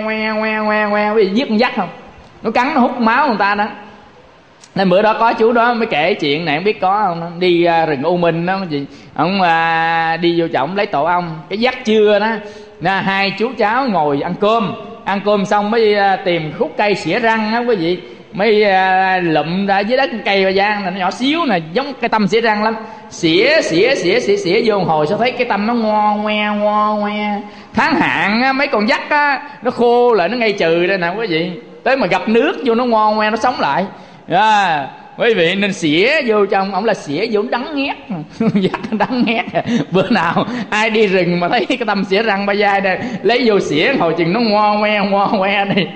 quý vị giết con dắt không, nó cắn nó hút máu người ta đó. Nên bữa đó có chú đó mới kể chuyện này, không biết có không, đi rừng U Minh đó gì, ông đi vô trọng lấy tổ ong, cái dắt trưa đó, hai chú cháu ngồi ăn cơm xong mới tìm khúc cây xỉa răng á quý vị, mới lụm ra dưới đất cây ba giang này, nó nhỏ xíu nè, giống cái tâm xỉa răng lắm, xỉa vô một hồi sao thấy cái tâm nó ngoe. Tháng hạn á, mấy con dắt á nó khô lại, nó ngay trừ đây nè quý vị, tới mà gặp nước vô nó ngoe nó sống lại. Quý vị nên xỉa vô trong, ông là xỉa vô đắng nghét dắt đắng nghét. Bữa nào ai đi rừng mà thấy cái tâm xỉa răng ba dai đây, lấy vô xỉa hồi chừng nó ngoe đi.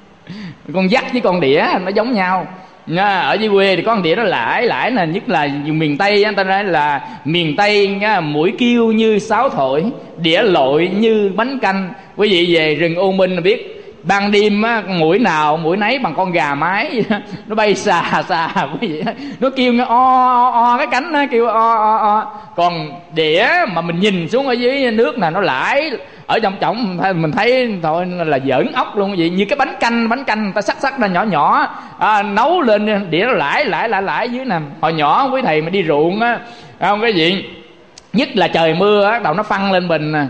Con dắt với con đĩa nó giống nhau. Ở dưới quê thì có con đĩa nó lãi nè, nhất là vùng miền Tây, người ta nói là miền Tây mũi kêu như sáo thổi, đĩa lội như bánh canh. Quý vị về rừng U Minh là biết, ban đêm á, mũi nào mũi nấy bằng con gà mái nó bay xà quý vị, nó kêu nghe o cái cánh nó kêu o. Còn đĩa mà mình nhìn xuống ở dưới nước là nó lãi ở trong trọng, mình thấy thôi là giỡn ốc luôn quý vị, như cái bánh canh ta sắc ra nhỏ nấu lên đĩa nó lãi dưới nè. Hồi nhỏ quý thầy mà đi ruộng á, không cái gì, nhất là trời mưa á, đầu nó phăng lên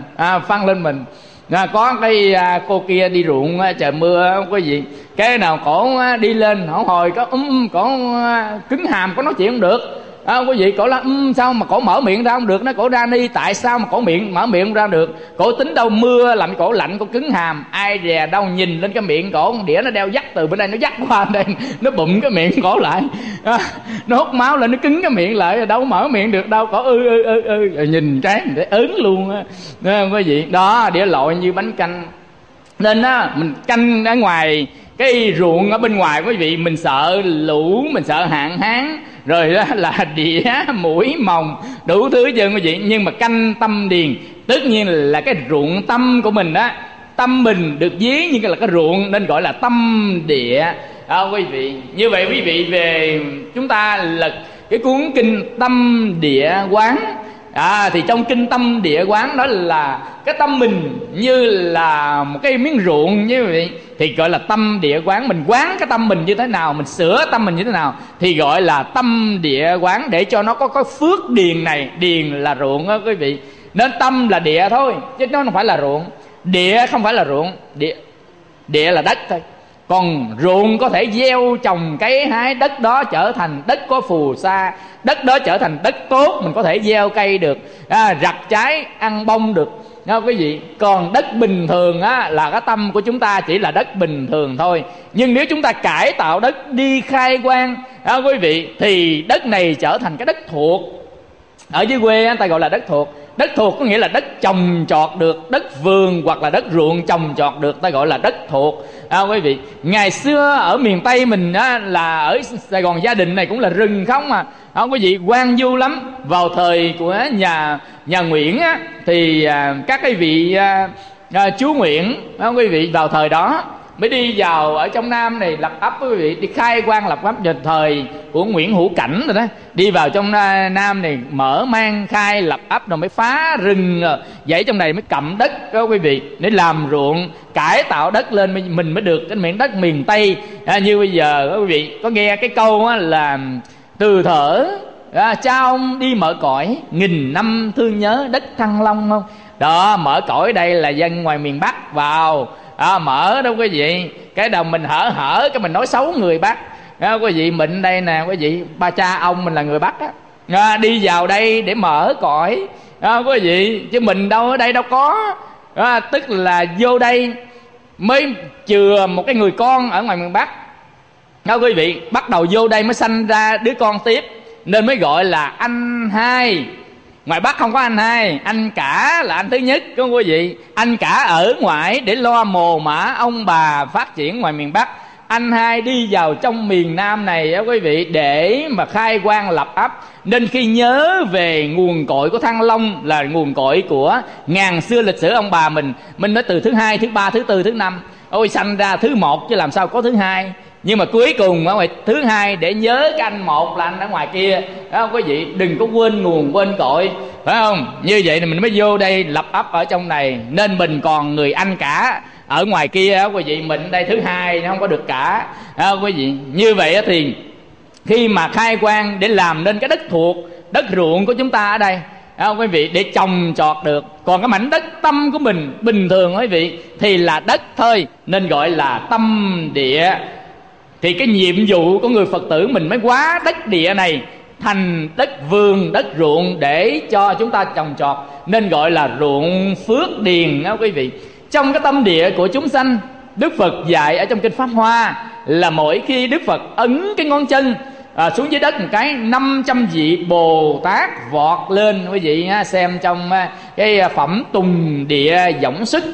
mình có cái cô kia đi ruộng trời mưa quý vị, cái nào cổ đi lên hỏi hồi có cổ cứng hàm, có nói chuyện không được. Quý vị cổ là sao mà cổ mở miệng ra không được, nó cổ ra đi, tại sao mà cổ mở miệng ra được, cổ tính đâu mưa làm cổ lạnh, cổ cứng hàm, ai dè đâu nhìn lên cái miệng cổ, đĩa nó đeo dắt từ bên đây nó dắt qua đây, nó bụm cái miệng cổ lại, nó hút máu lên, nó cứng cái miệng lại, đâu mở miệng được đâu, cổ nhìn trán để ớn luôn á quý vị. Đó, đĩa lội như bánh canh. Nên á mình canh ở ngoài cái ruộng ở bên ngoài quý vị, mình sợ lũ, mình sợ hạn hán, rồi đó là đĩa mũi mồng đủ thứ chứ quý vị. Nhưng mà canh tâm điền, tất nhiên là cái ruộng tâm của mình đó, tâm mình được ví như là cái ruộng nên gọi là tâm địa quý vị. Như vậy quý vị về chúng ta lật cái cuốn kinh Tâm Địa Quán, thì trong kinh Tâm Địa Quán đó là cái tâm mình như là một cái miếng ruộng như vậy, thì gọi là tâm địa quán. Mình quán cái tâm mình như thế nào, mình sửa tâm mình như thế nào thì gọi là tâm địa quán, để cho nó có phước điền này. Điền là ruộng đó quý vị, nên tâm là địa thôi chứ nó không phải là ruộng. Địa không phải là ruộng, địa là đất thôi. Còn ruộng có thể gieo trồng cấy hái, đất đó trở thành đất có phù sa, đất đó trở thành đất tốt, mình có thể gieo cây được, rặt trái ăn bông được quý vị. Còn đất bình thường á, là cái tâm của chúng ta chỉ là đất bình thường thôi. Nhưng nếu chúng ta cải tạo đất, đi khai quang quý vị, thì đất này trở thành cái đất thuộc. Ở dưới quê người ta gọi là đất thuộc. Đất thuộc có nghĩa là đất trồng trọt được, đất vườn hoặc là đất ruộng trồng trọt được, ta gọi là đất thuộc quý vị. Ngày xưa ở miền Tây mình á, là ở Sài Gòn gia đình này cũng là rừng không à, quý vị, hoang vu lắm. Vào thời của nhà Nguyễn á, thì các cái vị chúa Nguyễn quý vị, vào thời đó mới đi vào ở trong Nam này lập ấp quý vị, đi khai quang lập ấp. Vào thời của Nguyễn Hữu Cảnh rồi đó, đi vào trong Nam này mở mang khai lập ấp, rồi mới phá rừng vậy trong này mới cầm đất đó quý vị, để làm ruộng cải tạo đất lên, mình mới được cái miền đất miền Tây như bây giờ đó quý vị. Có nghe cái câu là từ thở cha ông đi mở cõi, nghìn năm thương nhớ đất Thăng Long không? Đó, mở cõi đây là dân ngoài miền Bắc vào mở đâu quý vị. Cái đầu mình hở cái mình nói xấu người Bắc quý vị. Mình đây nè quý vị, ba cha ông mình là người Bắc á, đi vào đây để mở cõi quý vị, chứ mình đâu ở đây đâu có. Tức là vô đây mới chừa một cái người con ở ngoài miền Bắc quý vị, bắt đầu vô đây mới sanh ra đứa con tiếp, nên mới gọi là anh hai. Ngoài Bắc không có anh hai, anh cả là anh thứ nhất quý vị. Anh cả ở ngoại để lo mồ mả ông bà phát triển ngoài miền Bắc. anh hai đi vào trong miền Nam này á quý vị, để mà khai quang lập ấp. Nên khi nhớ về nguồn cội của Thăng Long là nguồn cội của ngàn xưa lịch sử ông bà mình nói từ thứ hai, thứ ba, thứ tư, thứ năm. Ôi sanh ra thứ một chứ làm sao có thứ hai. Nhưng mà cuối cùng ở ngoài thứ hai để nhớ cái anh một là anh ở ngoài kia, phải không quý vị? Đừng có quên nguồn quên cội, phải không? Như vậy thì mình mới vô đây lập ấp ở trong này. Nên mình còn người anh cả ở ngoài kia quý vị, mình đây thứ hai nó không có được cả, quý vị. Như vậy thì khi mà khai quang để làm nên cái đất thuộc, đất ruộng của chúng ta ở đây, quý vị, để trồng trọt được. Còn cái mảnh đất tâm của mình bình thường quý vị thì là đất thôi, nên gọi là tâm địa. Thì cái nhiệm vụ của người Phật tử mình mới hóa đất địa này thành đất vườn, đất ruộng để cho chúng ta trồng trọt, nên gọi là ruộng phước điền đó quý vị. Trong cái tâm địa của chúng sanh, Đức Phật dạy ở trong kinh Pháp Hoa là mỗi khi Đức Phật ấn cái ngón chân xuống dưới đất một cái, 500 vị Bồ Tát vọt lên. Quý vị xem trong cái phẩm Tùng Địa Võng Xuất,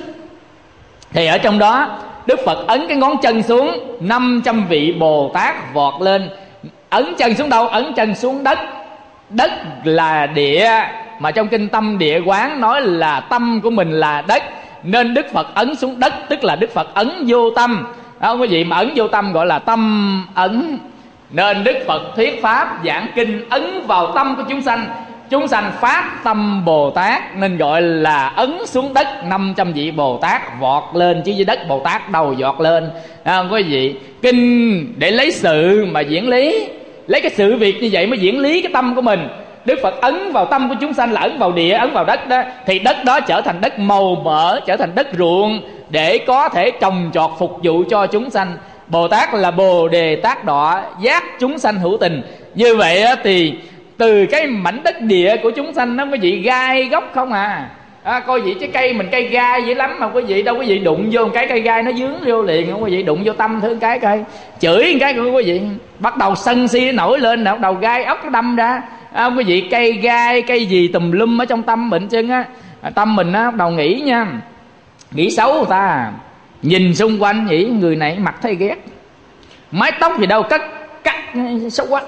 thì ở trong đó Đức Phật ấn cái ngón chân xuống, 500 vị Bồ Tát vọt lên. Ấn chân xuống đâu? Ấn chân xuống đất. Đất là địa, mà trong kinh Tâm Địa Quán nói là tâm của mình là đất, nên Đức Phật ấn xuống đất, tức là Đức Phật ấn vô tâm. Quý vị, mà ấn vô tâm gọi là tâm ấn. Nên Đức Phật thuyết pháp giảng kinh ấn vào tâm của chúng sanh, chúng sanh phát tâm Bồ Tát, nên gọi là ấn xuống đất, 500 vị Bồ Tát vọt lên, chứ dưới đất Bồ Tát đầu vọt lên. Quý vị, kinh để lấy sự mà diễn lý, lấy cái sự việc như vậy mới diễn lý cái tâm của mình. Đức Phật ấn vào tâm của chúng sanh là ấn vào địa, ấn vào đất đó, thì đất đó trở thành đất màu mỡ, trở thành đất ruộng để có thể trồng trọt phục vụ cho chúng sanh. Bồ Tát là Bồ Đề Tát Đọa, giác chúng sanh hữu tình. Như vậy thì từ cái mảnh đất địa của chúng sanh nó quý vị gai gốc không coi vậy chứ cây mình cây gai dữ lắm mà quý vị, đâu quý vị đụng vô một cái cây gai nó dướng vô liền, không quý vị? Đụng vô tâm thứ cái cây chửi một cái của quý vị bắt đầu sân si nổi lên, bắt đầu gai ốc nó đâm ra. Quý vị, cây gai cây gì tùm lum ở trong tâm mình chân tâm mình bắt đầu nghĩ nha, nghĩ xấu người ta, nhìn xung quanh nghĩ người này mặt thấy ghét, mái tóc gì đâu cắt xấu quá,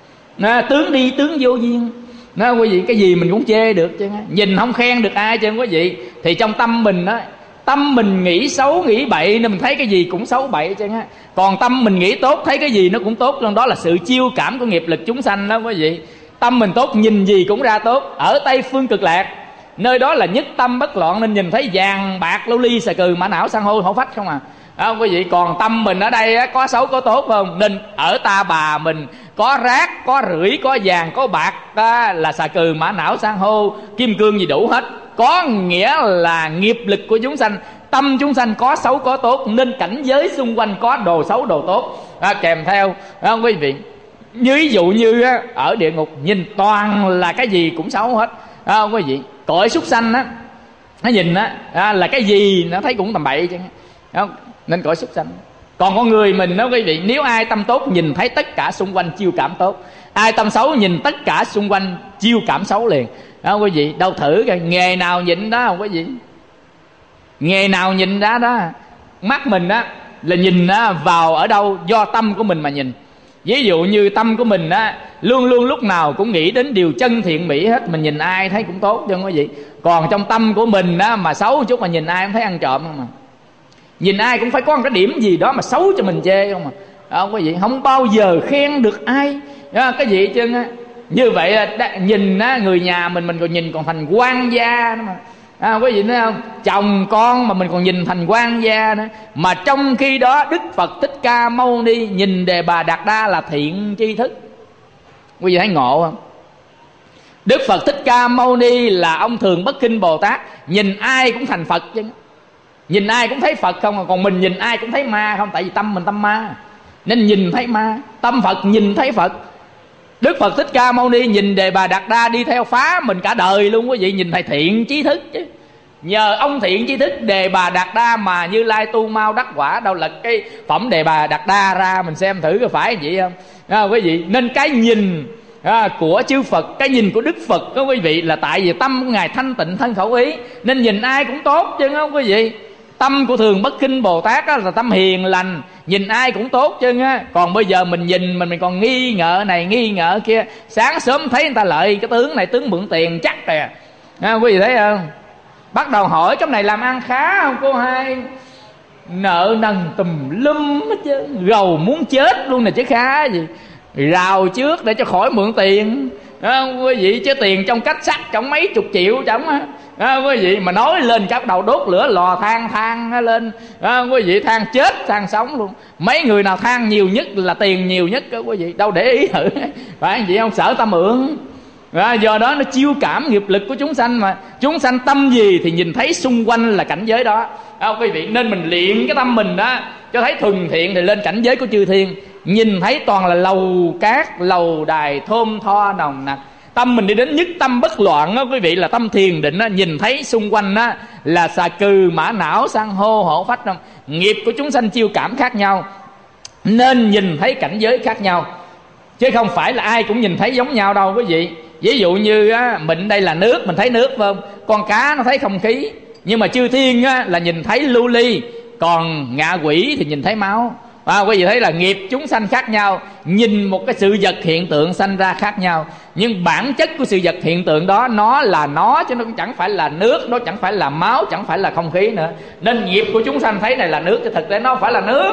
tướng đi tướng vô duyên. Quý vị, cái gì mình cũng chê được chứ, nhìn không khen được ai chứ quý vị. Thì trong tâm mình đó, tâm mình nghĩ xấu nghĩ bậy nên mình thấy cái gì cũng xấu bậy chứ. Còn tâm mình nghĩ tốt, thấy cái gì nó cũng tốt, trong đó là sự chiêu cảm của nghiệp lực chúng sanh đó quý vị. Tâm mình tốt, nhìn gì cũng ra tốt. Ở Tây Phương Cực Lạc, nơi đó là nhất tâm bất loạn, nên nhìn thấy vàng bạc lưu ly xà cừ mã não san hô hổ phách không quý vị. Còn tâm mình ở đây có xấu có tốt không? Nên ở Ta Bà mình có rác, có rưỡi, có vàng, có bạc, là xà cừ mã não san hô kim cương gì đủ hết. Có nghĩa là nghiệp lực của chúng sanh, tâm chúng sanh có xấu có tốt, nên cảnh giới xung quanh có đồ xấu đồ tốt kèm theo quý vị. Như ví dụ như ở địa ngục nhìn toàn là cái gì cũng xấu hết quý vị. Cõi súc sanh nó nhìn là cái gì nó thấy cũng tầm bậy chứ, nên cõi súc sanh. Còn con người mình đó quý vị, nếu ai tâm tốt nhìn thấy tất cả xung quanh chiêu cảm tốt, ai tâm xấu nhìn tất cả xung quanh chiêu cảm xấu liền quý vị. Đâu thử coi nghề nào nhịn đó không quý vị? Nghề nào nhìn đó mắt mình là nhìn vào ở đâu? Do tâm của mình mà nhìn. Ví dụ như tâm của mình luôn luôn lúc nào cũng nghĩ đến điều chân thiện mỹ hết, mình nhìn ai thấy cũng tốt chứ quý vị. Còn trong tâm của mình mà xấu một chút mà nhìn ai cũng thấy ăn trộm không nhìn ai cũng phải có một cái điểm gì đó mà xấu cho mình chê không quý vị. Không bao giờ khen được ai cái gì chứ. Như vậy nhìn người nhà mình còn nhìn còn thành quan gia nữa mà quý vị thấy không? Chồng con mà mình còn nhìn thành quan gia nữa. Mà trong khi đó Đức Phật Thích Ca Mâu Ni nhìn Đề Bà Đạt Đa là thiện tri thức. Quý vị thấy ngộ không? Đức Phật Thích Ca Mâu Ni là ông Thường Bất Kinh Bồ Tát, nhìn ai cũng thành Phật chứ, nhìn ai cũng thấy Phật không. Còn mình nhìn ai cũng thấy ma không? Tại vì tâm mình tâm ma nên nhìn thấy ma, tâm Phật nhìn thấy Phật. Đức Phật Thích Ca Mâu Ni nhìn Đề Bà Đạt Đa đi theo phá mình cả đời luôn quý vị, nhìn thầy thiện trí thức chứ. Nhờ ông thiện trí thức Đề Bà Đạt Đa mà Như Lai tu mau đắc quả. Đâu là cái phẩm Đề Bà Đạt Đa ra, mình xem thử có phải vậy không quý vị. Nên cái nhìn của chư Phật, cái nhìn của Đức Phật đó quý vị, là tại vì tâm của Ngài thanh tịnh thân khẩu ý, nên nhìn ai cũng tốt chứ không quý vị. Tâm của Thường Bất Khinh Bồ Tát đó là tâm hiền lành, nhìn ai cũng tốt chứ á. Còn bây giờ mình nhìn mình còn nghi ngờ này nghi ngờ kia. Sáng sớm thấy người ta lợi cái tướng này tướng mượn tiền chắc rồi quý vị thấy không? Bắt đầu hỏi cái này làm ăn khá không cô hai? Nợ nần tùm lum hết chứ, gầu muốn chết luôn nè chứ khá gì. Rào trước để cho khỏi mượn tiền quý vị, chứ tiền trong cách sắt trong mấy chục triệu trong quý vị, mà nói lên cái bắt đầu đốt lửa lò than lên quý vị, than chết than sống luôn. Mấy người nào than nhiều nhất là tiền nhiều nhất quý vị, đâu để ý thử phải vậy không? Sợ ta mượn. Do đó nó chiêu cảm nghiệp lực của chúng sanh, mà chúng sanh tâm gì thì nhìn thấy xung quanh là cảnh giới đó quý vị. Nên mình luyện cái tâm mình đó cho thấy thuần thiện thì lên cảnh giới của chư thiên, nhìn thấy toàn là lầu cát lầu đài thơm tho nồng nặc. Tâm mình đi đến nhất tâm bất loạn đó quý vị, là tâm thiền định đó, nhìn thấy xung quanh đó là xà cừ mã não san hô hổ phách không? Nghiệp của chúng sanh chiêu cảm khác nhau, nên nhìn thấy cảnh giới khác nhau, chứ không phải là ai cũng nhìn thấy giống nhau đâu quý vị. Ví dụ như mình đây là nước, mình thấy nước phải không? Con cá nó thấy không khí. Nhưng mà chư thiên là nhìn thấy lưu ly, còn ngạ quỷ thì nhìn thấy máu. Quý vị thấy là nghiệp chúng sanh khác nhau, nhìn một cái sự vật hiện tượng sanh ra khác nhau, nhưng bản chất của sự vật hiện tượng đó nó là nó, chứ nó cũng chẳng phải là nước, nó chẳng phải là máu, chẳng phải là không khí nữa. Nên nghiệp của chúng sanh thấy này là nước, chứ thực tế nó không phải là nước.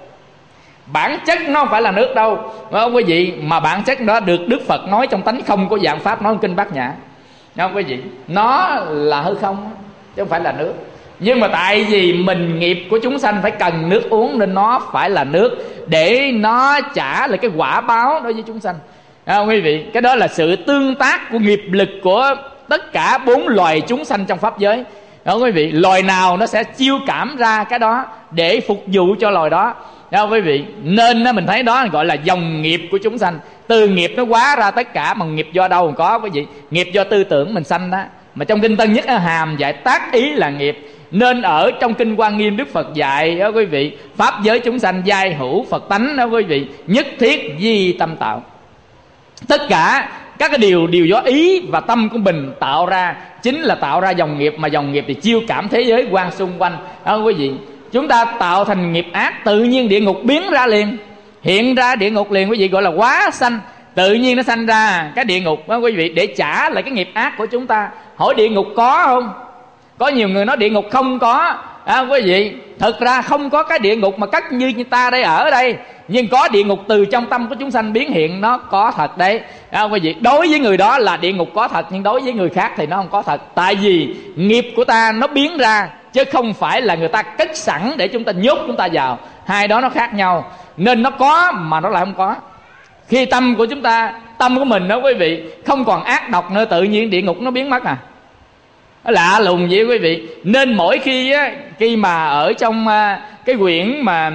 Bản chất nó không phải là nước đâu quý vị, mà bản chất đó được Đức Phật nói trong Tánh Không của Dạng Pháp, nói trong Kinh Bát Nhã quý vị, nó là hư không chứ không phải là nước. Nhưng mà tại vì mình nghiệp của chúng sanh phải cần nước uống, nên nó phải là nước để nó trả lại cái quả báo đối với chúng sanh quý vị. Cái đó là sự tương tác của nghiệp lực của tất cả 4 loài chúng sanh trong pháp giới quý vị. Loài nào nó sẽ chiêu cảm ra cái đó để phục vụ cho loài đó quý vị. Nên mình thấy đó gọi là dòng nghiệp của chúng sanh. Từ nghiệp nó hóa ra tất cả, mà nghiệp do đâu có quý vị? Nghiệp do tư tưởng mình sanh đó. Mà trong Kinh Tân Nhất Hàm dạy tác ý là nghiệp. Nên ở trong Kinh Hoa Nghiêm Đức Phật dạy đó quý vị, pháp giới chúng sanh giai hữu Phật tánh đó quý vị, nhất thiết di tâm tạo. Tất cả các cái điều do ý và tâm của mình tạo ra, chính là tạo ra dòng nghiệp. Mà dòng nghiệp thì chiêu cảm thế giới quan xung quanh quý vị. Chúng ta tạo thành nghiệp ác, tự nhiên địa ngục biến ra liền, hiện ra địa ngục liền quý vị, gọi là quá sanh. Tự nhiên nó sanh ra cái địa ngục đó quý vị, để trả lại cái nghiệp ác của chúng ta. Hỏi địa ngục có không? Có nhiều người nói địa ngục không có quý vị. Thực ra không có cái địa ngục mà cất như ta đây ở đây, nhưng có địa ngục từ trong tâm của chúng sanh biến hiện, nó có thật đấy quý vị. Đối với người đó là địa ngục có thật, nhưng đối với người khác thì nó không có thật. Tại vì nghiệp của ta nó biến ra, chứ không phải là người ta cất sẵn để chúng ta nhốt chúng ta vào. Hai đó nó khác nhau, nên nó có mà nó lại không có. Khi tâm của chúng ta, tâm của mình đó quý vị, không còn ác độc nữa, tự nhiên địa ngục nó biến mất nó lạ lùng vậy quý vị. Nên mỗi khi mà ở trong cái quyển mà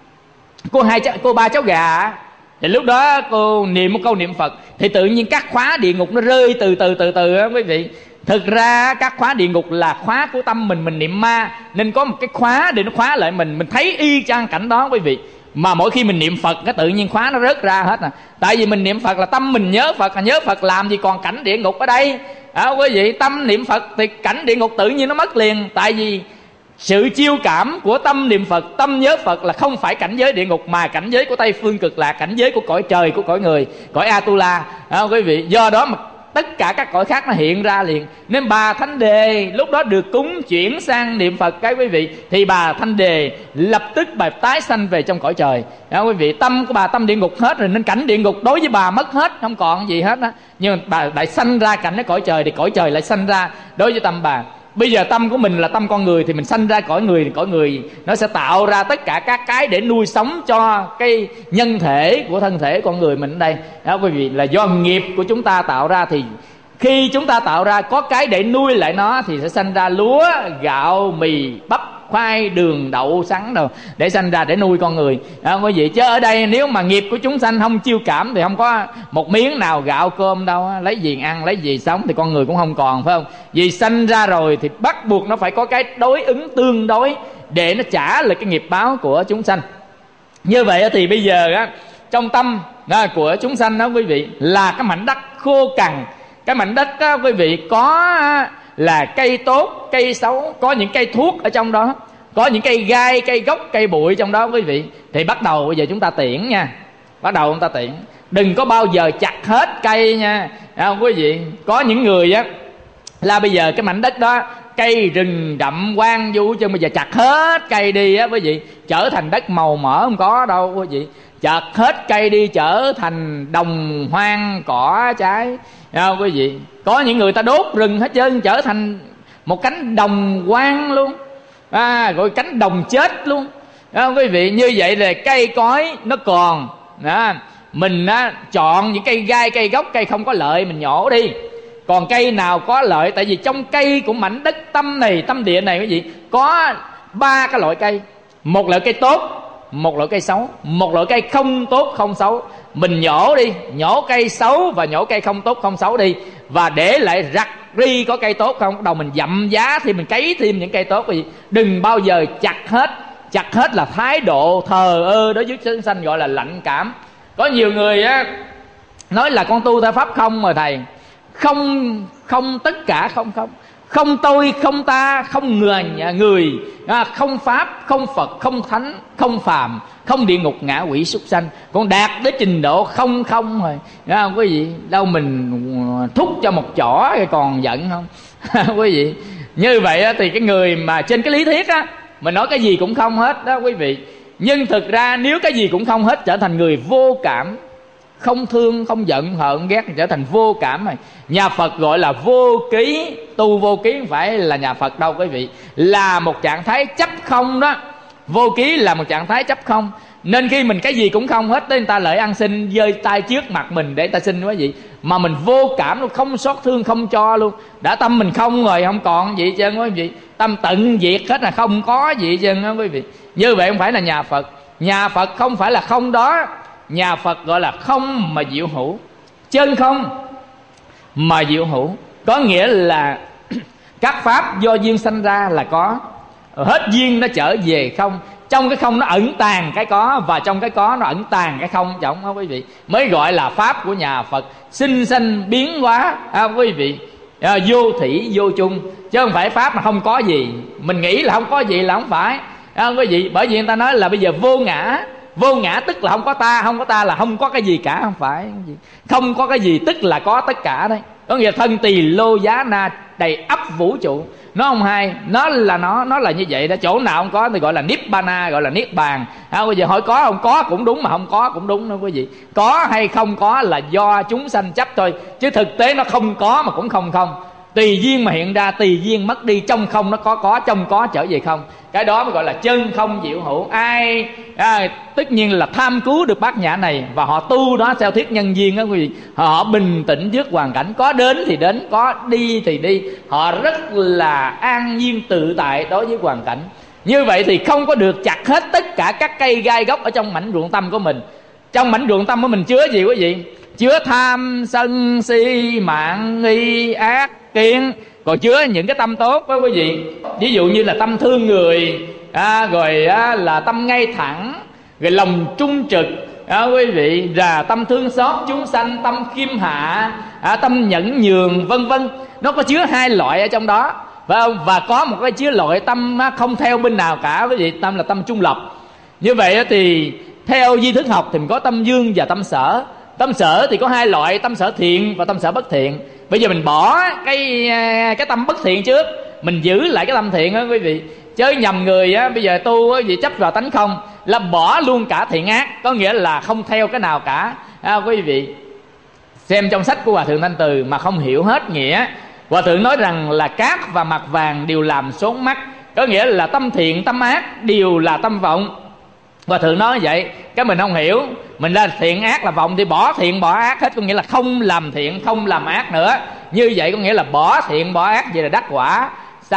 cô ba cháu gà, thì lúc đó cô niệm một câu niệm Phật, thì tự nhiên các khóa địa ngục nó rơi từ từ quý vị. Thực ra các khóa địa ngục là khóa của tâm mình niệm ma, nên có một cái khóa để nó khóa lại mình thấy y chang cảnh đó quý vị. Mà mỗi khi mình niệm Phật, cái tự nhiên khóa nó rớt ra hết Tại vì mình niệm Phật là tâm mình nhớ Phật làm gì còn cảnh địa ngục ở đây quý vị. Tâm niệm Phật thì cảnh địa ngục tự nhiên nó mất liền. Tại vì sự chiêu cảm của tâm niệm Phật, tâm nhớ Phật là không phải cảnh giới địa ngục, mà cảnh giới của Tây Phương Cực Lạc, cảnh giới của cõi trời, của cõi người, cõi Atula quý vị. Do đó mà tất cả các cõi khác nó hiện ra liền. Nên bà Thanh Đề lúc đó được cúng chuyển sang niệm Phật cái quý vị, thì bà Thanh Đề lập tức bà tái sanh về trong cõi trời quý vị. Tâm của bà tâm địa ngục hết rồi, nên cảnh địa ngục đối với bà mất hết, không còn gì hết Nhưng bà lại sanh ra cảnh cái cõi trời, thì cõi trời lại sanh ra đối với tâm bà. Bây giờ tâm của mình là tâm con người, thì mình sanh ra cõi người, thì cõi người nó sẽ tạo ra tất cả các cái để nuôi sống cho cái nhân thể của thân thể con người mình ở đây quý vị. Là do nghiệp của chúng ta tạo ra, thì khi chúng ta tạo ra có cái để nuôi lại nó, thì sẽ sanh ra lúa, gạo, mì, bắp, khoai, đường, đậu, sắn đâu để sanh ra để nuôi con người quý vị. Chứ ở đây nếu mà nghiệp của chúng sanh không chiêu cảm thì không có một miếng nào gạo cơm đâu lấy gì ăn, lấy gì sống, thì con người cũng không còn, phải không? Vì sanh ra rồi thì bắt buộc nó phải có cái đối ứng tương đối để nó trả lại cái nghiệp báo của chúng sanh. Như vậy thì bây giờ trong tâm của chúng sanh đó quý vị, là cái mảnh đất khô cằn. Cái mảnh đất đó quý vị có là cây tốt, cây xấu, có những cây thuốc ở trong đó. có những cây gai, cây gốc, cây bụi trong đó quý vị. Thì bắt đầu bây giờ chúng ta tiễn nha, bắt đầu chúng ta tiễn, đừng có bao giờ chặt hết cây nha, không quý vị. Có những người á là bây giờ cái mảnh đất đó cây rừng rậm hoang vu, chứ bây giờ chặt hết cây đi á quý vị, trở thành đất màu mỡ không có đâu quý vị. Chặt hết cây đi trở thành đồng hoang cỏ trái, không quý vị. Có những người ta đốt rừng hết trơn, trở thành một cánh đồng hoang luôn, rồi cánh đồng chết luôn, không quý vị. Như vậy là cây cối nó còn đó. Mình chọn những cây gai, cây gốc, cây không có lợi mình nhổ đi. Còn cây nào có lợi, tại vì trong cây của mảnh đất tâm này, tâm địa này quý vị, có 3 cái loại cây. Một loại cây tốt, một loại cây xấu, một loại cây không tốt không xấu. Mình nhổ đi, nhổ cây xấu và nhổ cây không tốt không xấu đi, và để lại rặt ri có cây tốt không, bắt đầu mình dặm giá thì mình cấy thêm những cây tốt. Vì đừng bao giờ chặt hết. Chặt hết là thái độ thờ ơ đối với chúng sanh, gọi là lạnh cảm. Có nhiều người á nói là con tu theo pháp không mà thầy. Không tất cả không. Không tôi, không ta, không người, không pháp, không Phật, không thánh, không phàm, không địa ngục ngạ quỷ súc sanh. Còn đạt tới trình độ không rồi, không quý vị. Đâu mình thúc cho một chỏ còn giận không? Quý vị. Như vậy thì cái người mà trên cái lý thuyết á, mình nói cái gì cũng không hết đó quý vị. Nhưng thực ra nếu cái gì cũng không hết, trở thành người vô cảm, không thương, không giận, hờn, ghét, trở thành vô cảm rồi. Nhà Phật gọi là vô ký. Tu vô ký không phải là nhà Phật đâu quý vị, là một trạng thái chấp không đó. Vô ký là một trạng thái chấp không. Nên khi mình cái gì cũng không hết, tới người ta lợi ăn xin, giơ tay trước mặt mình để ta xin quý vị, mà mình vô cảm luôn, không xót thương, không cho luôn. Đã tâm mình không rồi, không còn gì trơn quý vị. Tâm tận diệt hết là không có gì trơn đó quý vị. Như vậy không phải là nhà Phật. Nhà Phật không phải là không đó. Nhà Phật gọi là không mà diệu hữu, chân không mà diệu hữu. Có nghĩa là các pháp do duyên sanh ra là có, hết duyên nó trở về không. Trong cái không nó ẩn tàng cái có, và trong cái có nó ẩn tàng cái không trọng đó quý vị. Mới gọi là pháp của nhà Phật, sinh sanh biến hóa quý vị. Vô thủy vô chung, chứ không phải pháp mà không có gì. Mình nghĩ là không có gì là không phải quý vị. Bởi vì người ta nói là bây giờ vô ngã. Vô ngã tức là không có ta, không có ta là không có cái gì cả, không phải. Không có cái gì tức là có tất cả đấy. Có nghĩa là thân tỳ lô giá na đầy ắp vũ trụ. Nó không hay, nó là như vậy đó. Chỗ nào không có thì gọi là nibbana, gọi là niết bàn. Bây giờ hỏi có không có cũng đúng, mà không có cũng đúng đó quý vị. Có hay không có là do chúng sanh chấp thôi, chứ thực tế nó không có mà cũng không. Tùy duyên mà hiện ra, tùy duyên mất đi. Trong không nó có, trong có trở về không. Cái đó mới gọi là chân không diệu hữu. Ai tất nhiên là tham cứu được bát nhã này, và họ tu đó theo thuyết nhân duyên đó quý vị. Họ bình tĩnh trước hoàn cảnh, có đến thì đến, có đi thì đi. Họ rất là an nhiên tự tại đối với hoàn cảnh. Như vậy thì không có được chặt hết tất cả các cây gai gốc ở trong mảnh ruộng tâm của mình. Trong mảnh ruộng tâm của mình chứa gì quý vị? Chứa tham, sân, si, mạng, nghi, ác, kiến. Còn chứa những cái tâm tốt đó quý vị. Ví dụ như là tâm thương người, rồi là tâm ngay thẳng, rồi lòng trung trực quý vị, là tâm thương xót chúng sanh, tâm khiêm hạ, tâm nhẫn nhường, vân vân. Nó có chứa 2 loại ở trong đó, phải không? Và có một cái chứa loại tâm không theo bên nào cả quý vị. Tâm là tâm trung lập. Như vậy thì theo di thức học thì mình có tâm dương và tâm sở. Tâm sở thì có 2 loại, tâm sở thiện và tâm sở bất thiện. Bây giờ mình bỏ cái tâm bất thiện trước, mình giữ lại cái tâm thiện đó quý vị. Chứ nhầm người á, bây giờ tu á, vì chấp vào tánh không là bỏ luôn cả thiện ác, có nghĩa là không theo cái nào cả quý vị. Xem trong sách của Hòa Thượng Thanh Từ mà không hiểu hết nghĩa. Hòa Thượng nói rằng là cát và mặt vàng đều làm sốn mắt, có nghĩa là tâm thiện tâm ác đều là tâm vọng. Hòa Thượng nói vậy, cái mình không hiểu. Mình là thiện ác là vọng thì bỏ thiện bỏ ác hết, có nghĩa là không làm thiện không làm ác nữa. Như vậy có nghĩa là bỏ thiện bỏ ác, vậy là đắc quả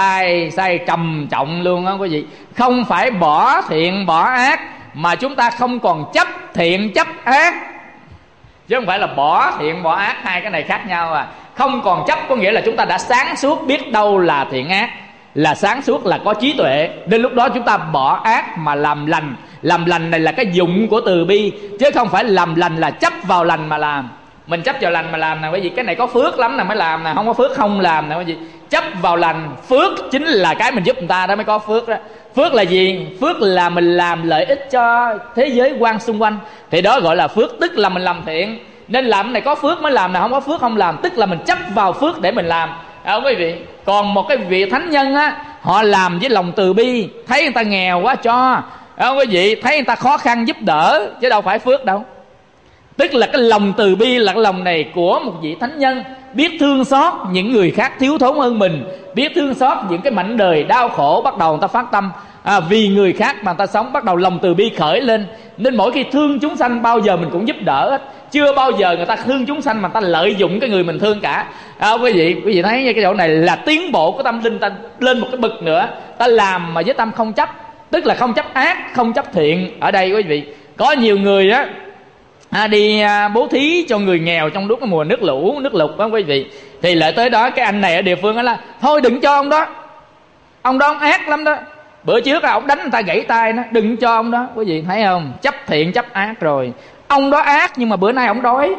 sai trầm trọng luôn đó quý vị. Không phải bỏ thiện bỏ ác, mà chúng ta không còn chấp thiện chấp ác, chứ không phải là bỏ thiện bỏ ác. 2 cái này khác nhau Không còn chấp có nghĩa là chúng ta đã sáng suốt, biết đâu là thiện ác, là sáng suốt, là có trí tuệ. Đến lúc đó chúng ta bỏ ác mà làm lành. Làm lành này là cái dụng của từ bi, chứ không phải làm lành là chấp vào lành mà làm. Mình chấp vào lành mà làm nè quý vị, cái này có phước lắm nè mới làm nè, không có phước không làm nè quý vị. Chấp vào lành, phước chính là cái mình giúp người ta đó mới có phước đó. Phước là gì? Phước là mình làm lợi ích cho thế giới quan xung quanh, thì đó gọi là phước, tức là mình làm thiện. Nên làm cái này có phước mới làm, nào không có phước không làm, tức là mình chấp vào phước để mình làm. Quý vị, còn một cái vị thánh nhân á, họ làm với lòng từ bi, thấy người ta nghèo quá cho, quý vị, thấy người ta khó khăn giúp đỡ, chứ đâu phải phước đâu. Tức là cái lòng từ bi là cái lòng này của một vị thánh nhân, biết thương xót những người khác thiếu thốn hơn mình, biết thương xót những cái mảnh đời đau khổ, bắt đầu người ta phát tâm vì người khác mà người ta sống, bắt đầu lòng từ bi khởi lên. Nên mỗi khi thương chúng sanh bao giờ mình cũng giúp đỡ hết, chưa bao giờ người ta thương chúng sanh mà người ta lợi dụng cái người mình thương cả. Quý vị thấy cái chỗ này là tiến bộ của tâm linh ta lên một cái bậc nữa. Ta làm mà với tâm không chấp, tức là không chấp ác, không chấp thiện. Ở đây quý vị, có nhiều người á đi bố thí cho người nghèo trong lúc cái mùa nước lũ, nước lụt đó quý vị, thì lại tới đó cái anh này ở địa phương đó là thôi đừng cho ông đó ông ác lắm đó. Bữa trước là ông đánh người ta gãy tay nó, đừng cho ông đó. Quý vị thấy không? Chấp thiện chấp ác rồi. Ông đó ác nhưng mà bữa nay ông đói.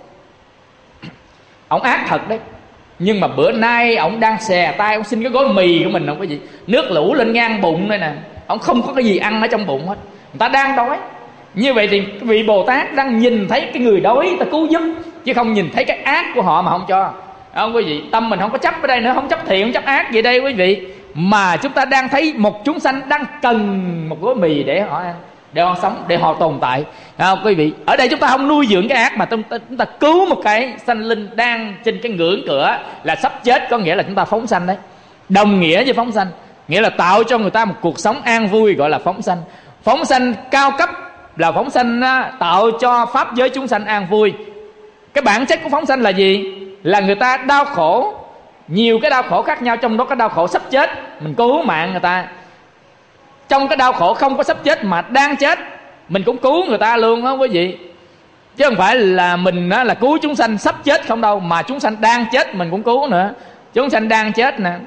Ông ác thật đấy, nhưng mà bữa nay ông đang xè tay, ông xin cái gói mì của mình không quý vị. Nước lũ lên ngang bụng đây nè, ông không có cái gì ăn ở trong bụng hết, người ta đang đói. Như vậy thì vị Bồ Tát đang nhìn thấy cái người đói, ta cứu giúp, chứ không nhìn thấy cái ác của họ mà không cho. Quý vị, tâm mình không có chấp ở đây nữa, không chấp thiện, không chấp ác gì đây quý vị, mà chúng ta đang thấy một chúng sanh đang cần một gói mì để họ ăn, để họ sống, để họ tồn tại. Quý vị, ở đây chúng ta không nuôi dưỡng cái ác, mà chúng ta cứu một cái sanh linh đang trên cái ngưỡng cửa là sắp chết, có nghĩa là chúng ta phóng sanh đấy. Đồng nghĩa với phóng sanh, nghĩa là tạo cho người ta một cuộc sống an vui, gọi là phóng sanh. Phóng sanh cao cấp là phóng sanh tạo cho pháp giới chúng sanh an vui. Cái bản chất của phóng sanh là gì? Là người ta đau khổ, nhiều cái đau khổ khác nhau, trong đó cái đau khổ sắp chết, mình cứu mạng người ta. Trong cái đau khổ không có sắp chết mà đang chết, mình cũng cứu người ta luôn đó quý vị. Chứ không phải là mình là cứu chúng sanh sắp chết không đâu, mà chúng sanh đang chết mình cũng cứu nữa. Chúng sanh đang chết nè,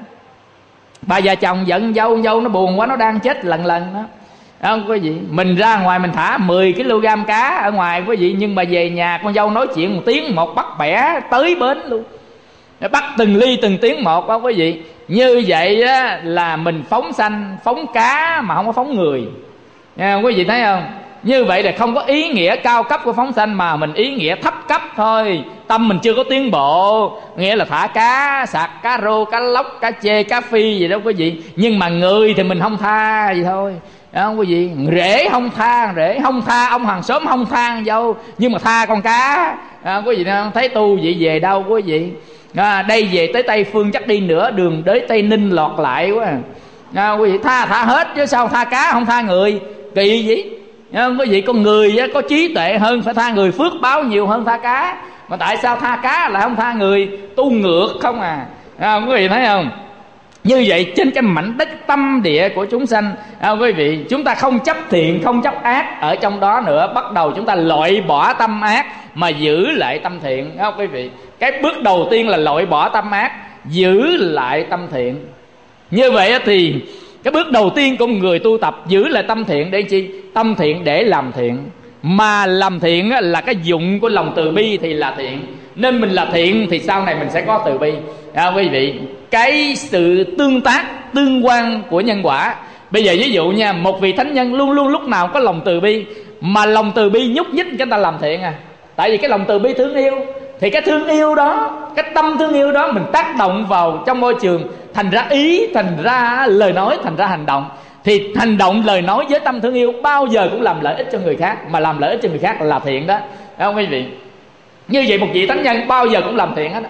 bà già chồng giận dâu nó buồn quá, nó đang chết lần đó. Quý vị, mình ra ngoài mình thả 10 kg cá ở ngoài quý vị, nhưng mà về nhà con dâu nói chuyện một tiếng một bắt bẻ tới bến luôn, bắt từng ly từng tiếng một đó quý vị. Như vậy á, là mình phóng sanh, phóng cá mà không có phóng người. Quý vị thấy không? Như vậy là không có ý nghĩa cao cấp của phóng sanh, mà mình ý nghĩa thấp cấp thôi. Tâm mình chưa có tiến bộ, nghĩa là thả cá, sạc cá rô, cá lóc, cá chê, cá phi gì đó quý vị. Nhưng mà người thì mình không tha gì thôi. Đó, quý vị, rể không tha ông hàng xóm, không tha dâu, nhưng mà tha con cá. Quý vị thấy tu vậy về đâu quý vị. Đây về tới Tây Phương chắc đi nửa đường tới Tây Ninh lọt lại quá. Quý vị, tha hết chứ sao tha cá không tha người, kỳ vậy. Quý vị, con người có trí tuệ hơn, phải tha người, phước báo nhiều hơn tha cá. Mà tại sao tha cá lại không tha người? Tu ngược không à. Quý vị thấy không? Như vậy trên cái mảnh đất tâm địa của chúng sanh, quý vị, chúng ta không chấp thiện, không chấp ác ở trong đó nữa. Bắt đầu chúng ta loại bỏ tâm ác mà giữ lại tâm thiện. Quý vị, cái bước đầu tiên là loại bỏ tâm ác, giữ lại tâm thiện. Như vậy thì cái bước đầu tiên của một người tu tập giữ lại tâm thiện để chi? Tâm thiện để làm thiện. Mà làm thiện là cái dụng của lòng từ bi thì là thiện. Nên mình là thiện thì sau này mình sẽ có từ bi. Quý vị, cái sự tương tác, tương quan của nhân quả. Bây giờ ví dụ nha, một vị thánh nhân luôn luôn lúc nào có lòng từ bi, mà lòng từ bi nhúc nhích chúng ta làm thiện à. Tại vì cái lòng từ bi thương yêu, thì cái thương yêu đó, cái tâm thương yêu đó mình tác động vào trong môi trường, thành ra ý, thành ra lời nói, thành ra hành động. Thì hành động, lời nói với tâm thương yêu bao giờ cũng làm lợi ích cho người khác. Mà làm lợi ích cho người khác là thiện đó. Đúng không quý vị? Như vậy một vị thánh nhân bao giờ cũng làm thiện hết.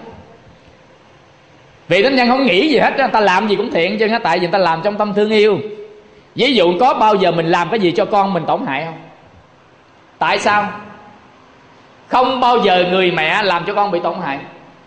Vị thánh nhân không nghĩ gì hết, người ta làm gì cũng thiện chứ. Tại vì người ta làm trong tâm thương yêu. Ví dụ có bao giờ mình làm cái gì cho con mình tổn hại không? Tại sao? Không bao giờ người mẹ làm cho con bị tổn hại.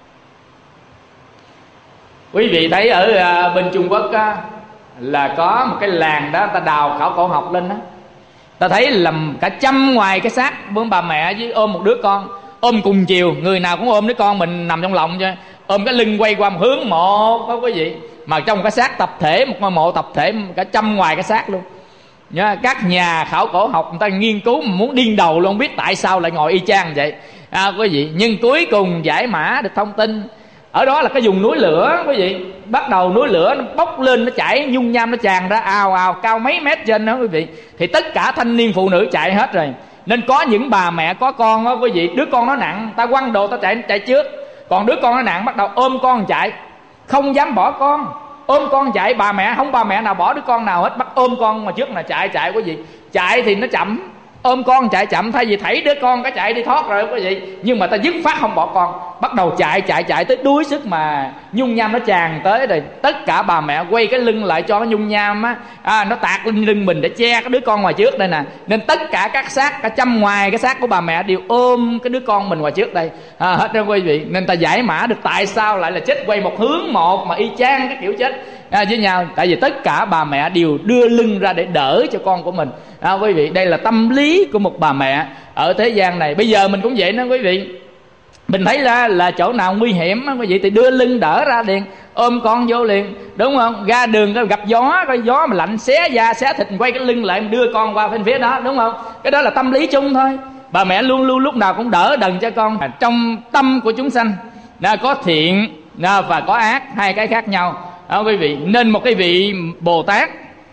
Quý vị thấy ở bên Trung Quốc á, là có một cái làng đó, ta đào khảo cổ học lên đó, ta thấy làm cả 100 ngoài cái xác của bà mẹ với ôm một đứa con, ôm cùng chiều, người nào cũng ôm đứa con mình nằm trong lòng chứ, ôm cái lưng quay qua một hướng một đó quý vị. Mà trong cái xác tập thể, một ngôi mộ tập thể cả 100 ngoài cái xác luôn. Các nhà khảo cổ học người ta nghiên cứu mà muốn điên đầu luôn, không biết tại sao lại ngồi y chang vậy. Quý vị, nhưng cuối cùng giải mã được thông tin Ở đó là cái vùng núi lửa quý vị. Bắt đầu núi lửa nó bốc lên, nó chảy, nhung nham nó tràn ra ào ào, cao mấy mét trên đó quý vị. Thì tất cả thanh niên phụ nữ chạy hết rồi. Nên có những bà mẹ có con đó quý vị, đứa con nó nặng, ta quăng đồ ta chạy trước. Còn đứa con nó nặng bắt đầu ôm con chạy, không dám bỏ con, ôm con chạy. Bà mẹ nào bỏ đứa con nào hết, bắt ôm con mà trước là chạy quý vị. Chạy thì nó chậm, ôm con chạy chậm, thay vì thảy đứa con cái chạy đi thoát rồi quý vị. Nhưng mà ta dứt phát không bỏ con, bắt đầu chạy tới đuối sức mà nhung nham nó tràn tới rồi. Tất cả bà mẹ quay cái lưng lại cho cái nhung nham á, nó tạt lên lưng mình để che cái đứa con ngoài trước đây nè. Nên tất cả các xác, cả trăm ngoài cái xác của bà mẹ đều ôm cái đứa con mình ngoài trước đây hết đó quý vị. Nên ta giải mã được tại sao lại là chết quay một hướng một mà y chang cái kiểu chết với nhau. Tại vì tất cả bà mẹ đều đưa lưng ra để đỡ cho con của mình quý vị. Đây là tâm lý của một bà mẹ ở thế gian này. Bây giờ mình cũng vậy đó quý vị. Mình thấy là chỗ nào nguy hiểm quý vị thì đưa lưng đỡ ra liền, ôm con vô liền, đúng không? Ra đường gặp gió, cái gió mà lạnh xé da xé thịt, quay cái lưng lại đưa con qua bên phía đó, đúng không? Cái đó là tâm lý chung thôi. Bà mẹ luôn luôn lúc nào cũng đỡ đần cho con. Trong tâm của chúng sanh có thiện và có ác, hai cái khác nhau quý vị. Nên một cái vị Bồ Tát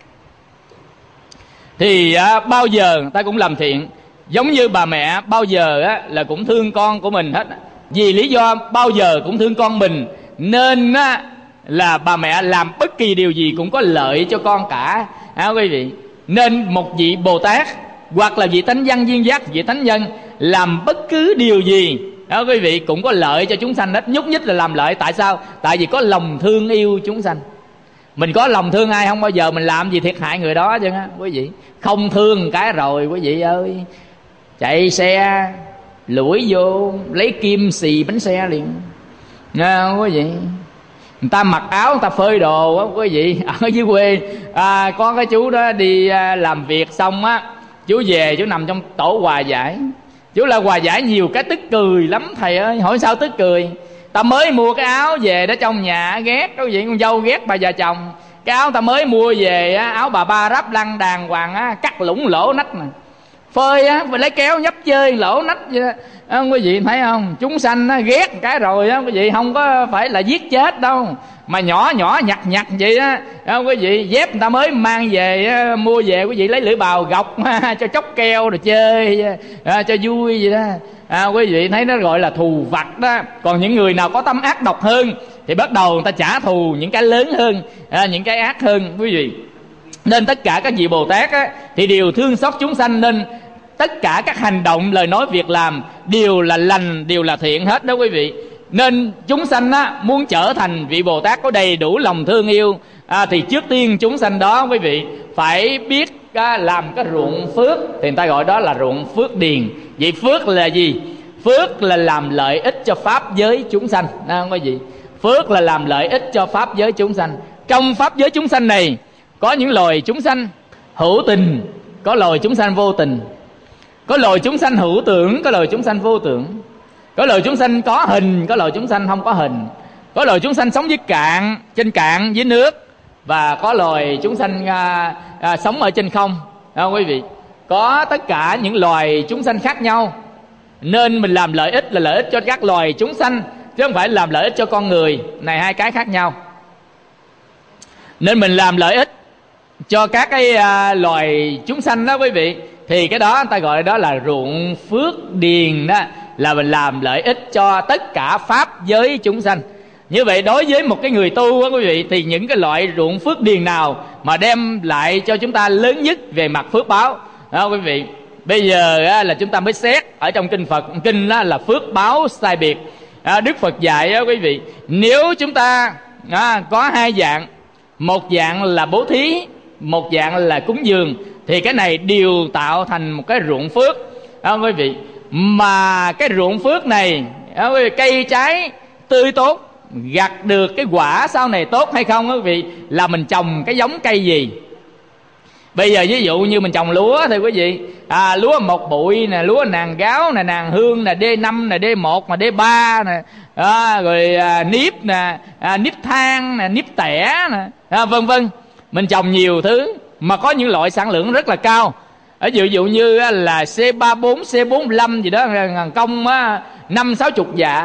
thì bao giờ ta cũng làm thiện. Giống như bà mẹ bao giờ là cũng thương con của mình hết. Vì lý do bao giờ cũng thương con mình, nên là bà mẹ làm bất kỳ điều gì cũng có lợi cho con cả quý vị. Nên một vị Bồ Tát hoặc là vị Thánh Văn Viên Giác, vị Thánh Nhân làm bất cứ điều gì quý vị cũng có lợi cho chúng sanh hết. Nhúc nhích là làm lợi. Tại sao? Tại vì có lòng thương yêu chúng sanh. Mình có lòng thương ai không bao giờ mình làm gì thiệt hại người đó chứ quý vị. Không thương cái rồi quý vị ơi, chạy xe lủi vô lấy kim xì bánh xe liền quý vị. Người ta mặc áo, người ta phơi đồ quý vị. Ở dưới quê có cái chú đó đi làm việc xong chú về, chú nằm trong tổ hòa giải. Chú là hòa giải nhiều cái tức cười lắm thầy ơi. Hỏi sao tức cười? Ta mới mua cái áo về đó trong nhà ghét quý vị, con dâu ghét bà già chồng. Cái áo ta mới mua về áo bà ba ráp lăng đàng hoàng cắt lủng lỗ nách nè, phơi phải lấy kéo nhấp chơi lỗ nách vậy đó. Quý vị thấy không? Chúng sanh ghét cái rồi quý vị, không có phải là giết chết đâu, mà nhỏ nhỏ nhặt vậy đó quý vị. Dép người ta mới mang về mua về quý vị lấy lưỡi bào gọc cho chóc keo rồi chơi cho vui vậy đó. Quý vị thấy nó gọi là thù vặt đó. Còn những người nào có tâm ác độc hơn thì bắt đầu người ta trả thù những cái lớn hơn, những cái ác hơn quý vị. Nên tất cả các vị Bồ Tát thì đều thương xót chúng sanh. Nên tất cả các hành động, lời nói, việc làm đều là lành, đều là thiện hết đó quý vị. Nên chúng sanh muốn trở thành vị Bồ Tát có đầy đủ lòng thương yêu thì trước tiên chúng sanh đó quý vị phải biết làm cái ruộng phước. Thì người ta gọi đó là ruộng phước điền. Vậy phước là gì? Phước là làm lợi ích cho pháp giới chúng sanh quý vị. Phước là làm lợi ích cho pháp giới chúng sanh. Trong pháp giới chúng sanh này có những loài chúng sanh hữu tình, có loài chúng sanh vô tình, có loài chúng sanh hữu tưởng, có loài chúng sanh vô tưởng, có loài chúng sanh có hình, có loài chúng sanh không có hình, có loài chúng sanh sống dưới cạn, trên cạn dưới nước, và có loài chúng sanh sống ở trên không quý vị. Có tất cả những loài chúng sanh khác nhau. Nên mình làm lợi ích là lợi ích cho các loài chúng sanh, chứ không phải làm lợi ích cho con người. Này hai cái khác nhau. Nên mình làm lợi ích cho các cái loài chúng sanh đó quý vị, thì cái đó người ta gọi đó là ruộng phước điền đó. Là mình làm lợi ích cho tất cả pháp giới chúng sanh. Như vậy đối với một cái người tu đó quý vị, thì những cái loại ruộng phước điền nào mà đem lại cho chúng ta lớn nhất về mặt phước báo đó quý vị. Bây giờ là chúng ta mới xét ở trong kinh Phật. Kinh đó là phước báo sai biệt. Đức Phật dạy đó quý vị, nếu chúng ta có hai dạng, một dạng là bố thí, một dạng là cúng dường, thì cái này đều tạo thành một cái ruộng phước quý vị. Mà cái ruộng phước này cây trái tươi tốt, gặt được cái quả sau này tốt hay không quý vị, là mình trồng cái giống cây gì. Bây giờ ví dụ như mình trồng lúa thì quý vị, lúa một bụi nè, lúa nàng gáo nè, nàng hương nè, D5 nè, D1 nè, D3 nè, rồi nếp nè, nếp than nè, nếp tẻ nè, vân vân. Mình trồng nhiều thứ mà có những loại sản lượng rất là cao. Ở ví dụ như là C34, C45 gì đó, công 5-60 dạ.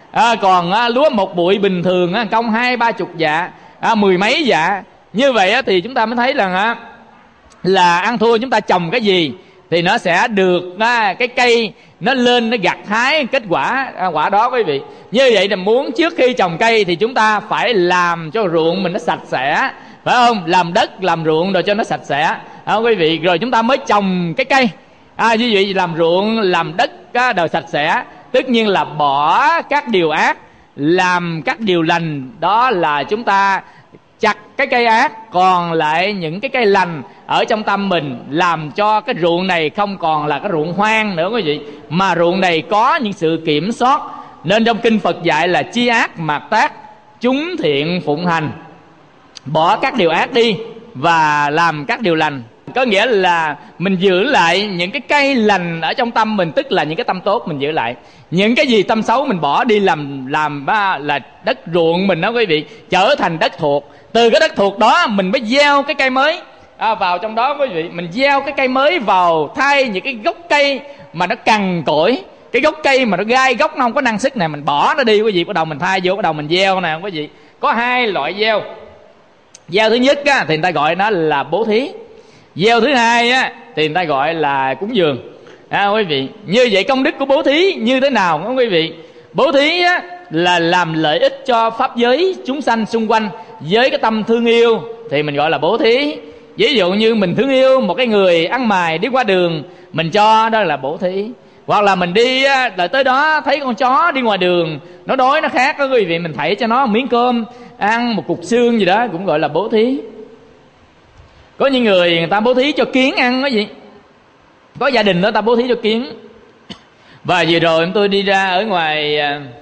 Còn lúa một bụi bình thường công 20-30 dạ, 10 mấy dạ. Như vậy thì chúng ta mới thấy rằng là ăn thua chúng ta trồng cái gì thì nó sẽ được cái cây nó lên, nó gặt hái kết quả đó quý vị. Như vậy là muốn trước khi trồng cây thì chúng ta phải làm cho ruộng mình nó sạch sẽ, phải không? Làm đất, làm ruộng rồi cho nó sạch sẽ, quý vị, rồi chúng ta mới trồng cái cây. Như vậy làm ruộng, làm đất đều sạch sẽ, tất nhiên là bỏ các điều ác, làm các điều lành. Đó là chúng ta chặt cái cây ác, còn lại những cái cây lành ở trong tâm mình, làm cho cái ruộng này không còn là cái ruộng hoang nữa quý vị, mà ruộng này có những sự kiểm soát. Nên trong kinh Phật dạy là chi ác mạt tác, chúng thiện phụng hành. Bỏ các điều ác đi và làm các điều lành. Có nghĩa là mình giữ lại những cái cây lành ở trong tâm mình, tức là những cái tâm tốt mình giữ lại. Những cái gì tâm xấu mình bỏ đi, làm là đất ruộng mình đó quý vị, trở thành đất thuộc. Từ cái đất thuộc đó mình mới gieo cái cây mới vào trong đó quý vị. Mình gieo cái cây mới vào, thay những cái gốc cây mà nó cằn cỗi, cái gốc cây mà nó gai gốc, nó không có năng sức này, mình bỏ nó đi quý vị, bắt đầu mình thay vô, bắt đầu mình gieo nè quý vị. Có hai loại gieo. Gieo thứ nhất thì người ta gọi nó là bố thí. Gieo thứ hai thì người ta gọi là cúng dường. Quý vị, như vậy công đức của bố thí như thế nào không quý vị? Bố thí là làm lợi ích cho pháp giới chúng sanh xung quanh với cái tâm thương yêu thì mình gọi là bố thí. Ví dụ như mình thương yêu một cái người ăn mày đi qua đường, mình cho, đó là bố thí. Hoặc là mình đi đợi tới đó thấy con chó đi ngoài đường nó đói nó khát đó quý vị, mình thảy cho nó một miếng cơm ăn, một cục xương gì đó, cũng gọi là bố thí. Có những người ta bố thí cho kiến ăn đó gì, có gia đình đó ta bố thí cho kiến. Và vừa rồi tôi đi ra ở ngoài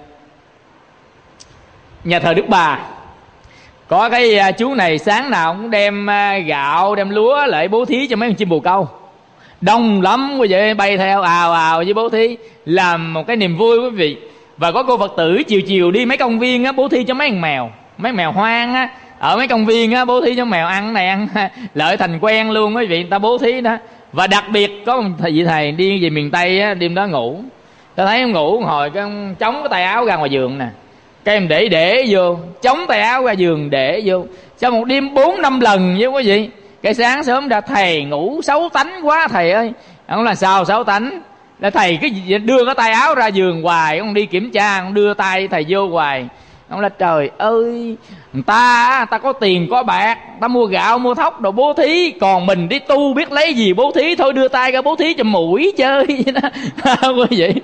nhà thờ Đức Bà, có cái chú này sáng nào cũng đem gạo đem lúa lại bố thí cho mấy con chim bồ câu. Đông lắm quý vị, bay theo ào ào với bố thí, làm một cái niềm vui quý vị. Và có cô Phật tử chiều chiều đi mấy công viên bố thí cho mấy con mèo, mấy mèo hoang ở mấy công viên bố thí cho mèo ăn này ăn lợi thành quen luôn quý vị, người ta bố thí đó. Và đặc biệt có một vị thầy đi về miền Tây đêm đó ngủ, ta thấy em ngủ hồi cái chống cái tay áo ra ngoài giường nè, cái em để vô, chống tay áo ra giường để vô, sau một đêm 4-5 lần với quý vị. Cái sáng sớm ra thầy ngủ xấu tánh quá thầy ơi. Ông là sao xấu tánh? Là thầy cái gì đưa cái tay áo ra giường hoài, ông đi kiểm tra, ông đưa tay thầy vô hoài. Ông là trời ơi, người ta có tiền có bạc, ta mua gạo mua thóc đồ bố thí, còn mình đi tu biết lấy gì bố thí, thôi đưa tay ra bố thí cho mũi chơi vậy đó. Quý vị,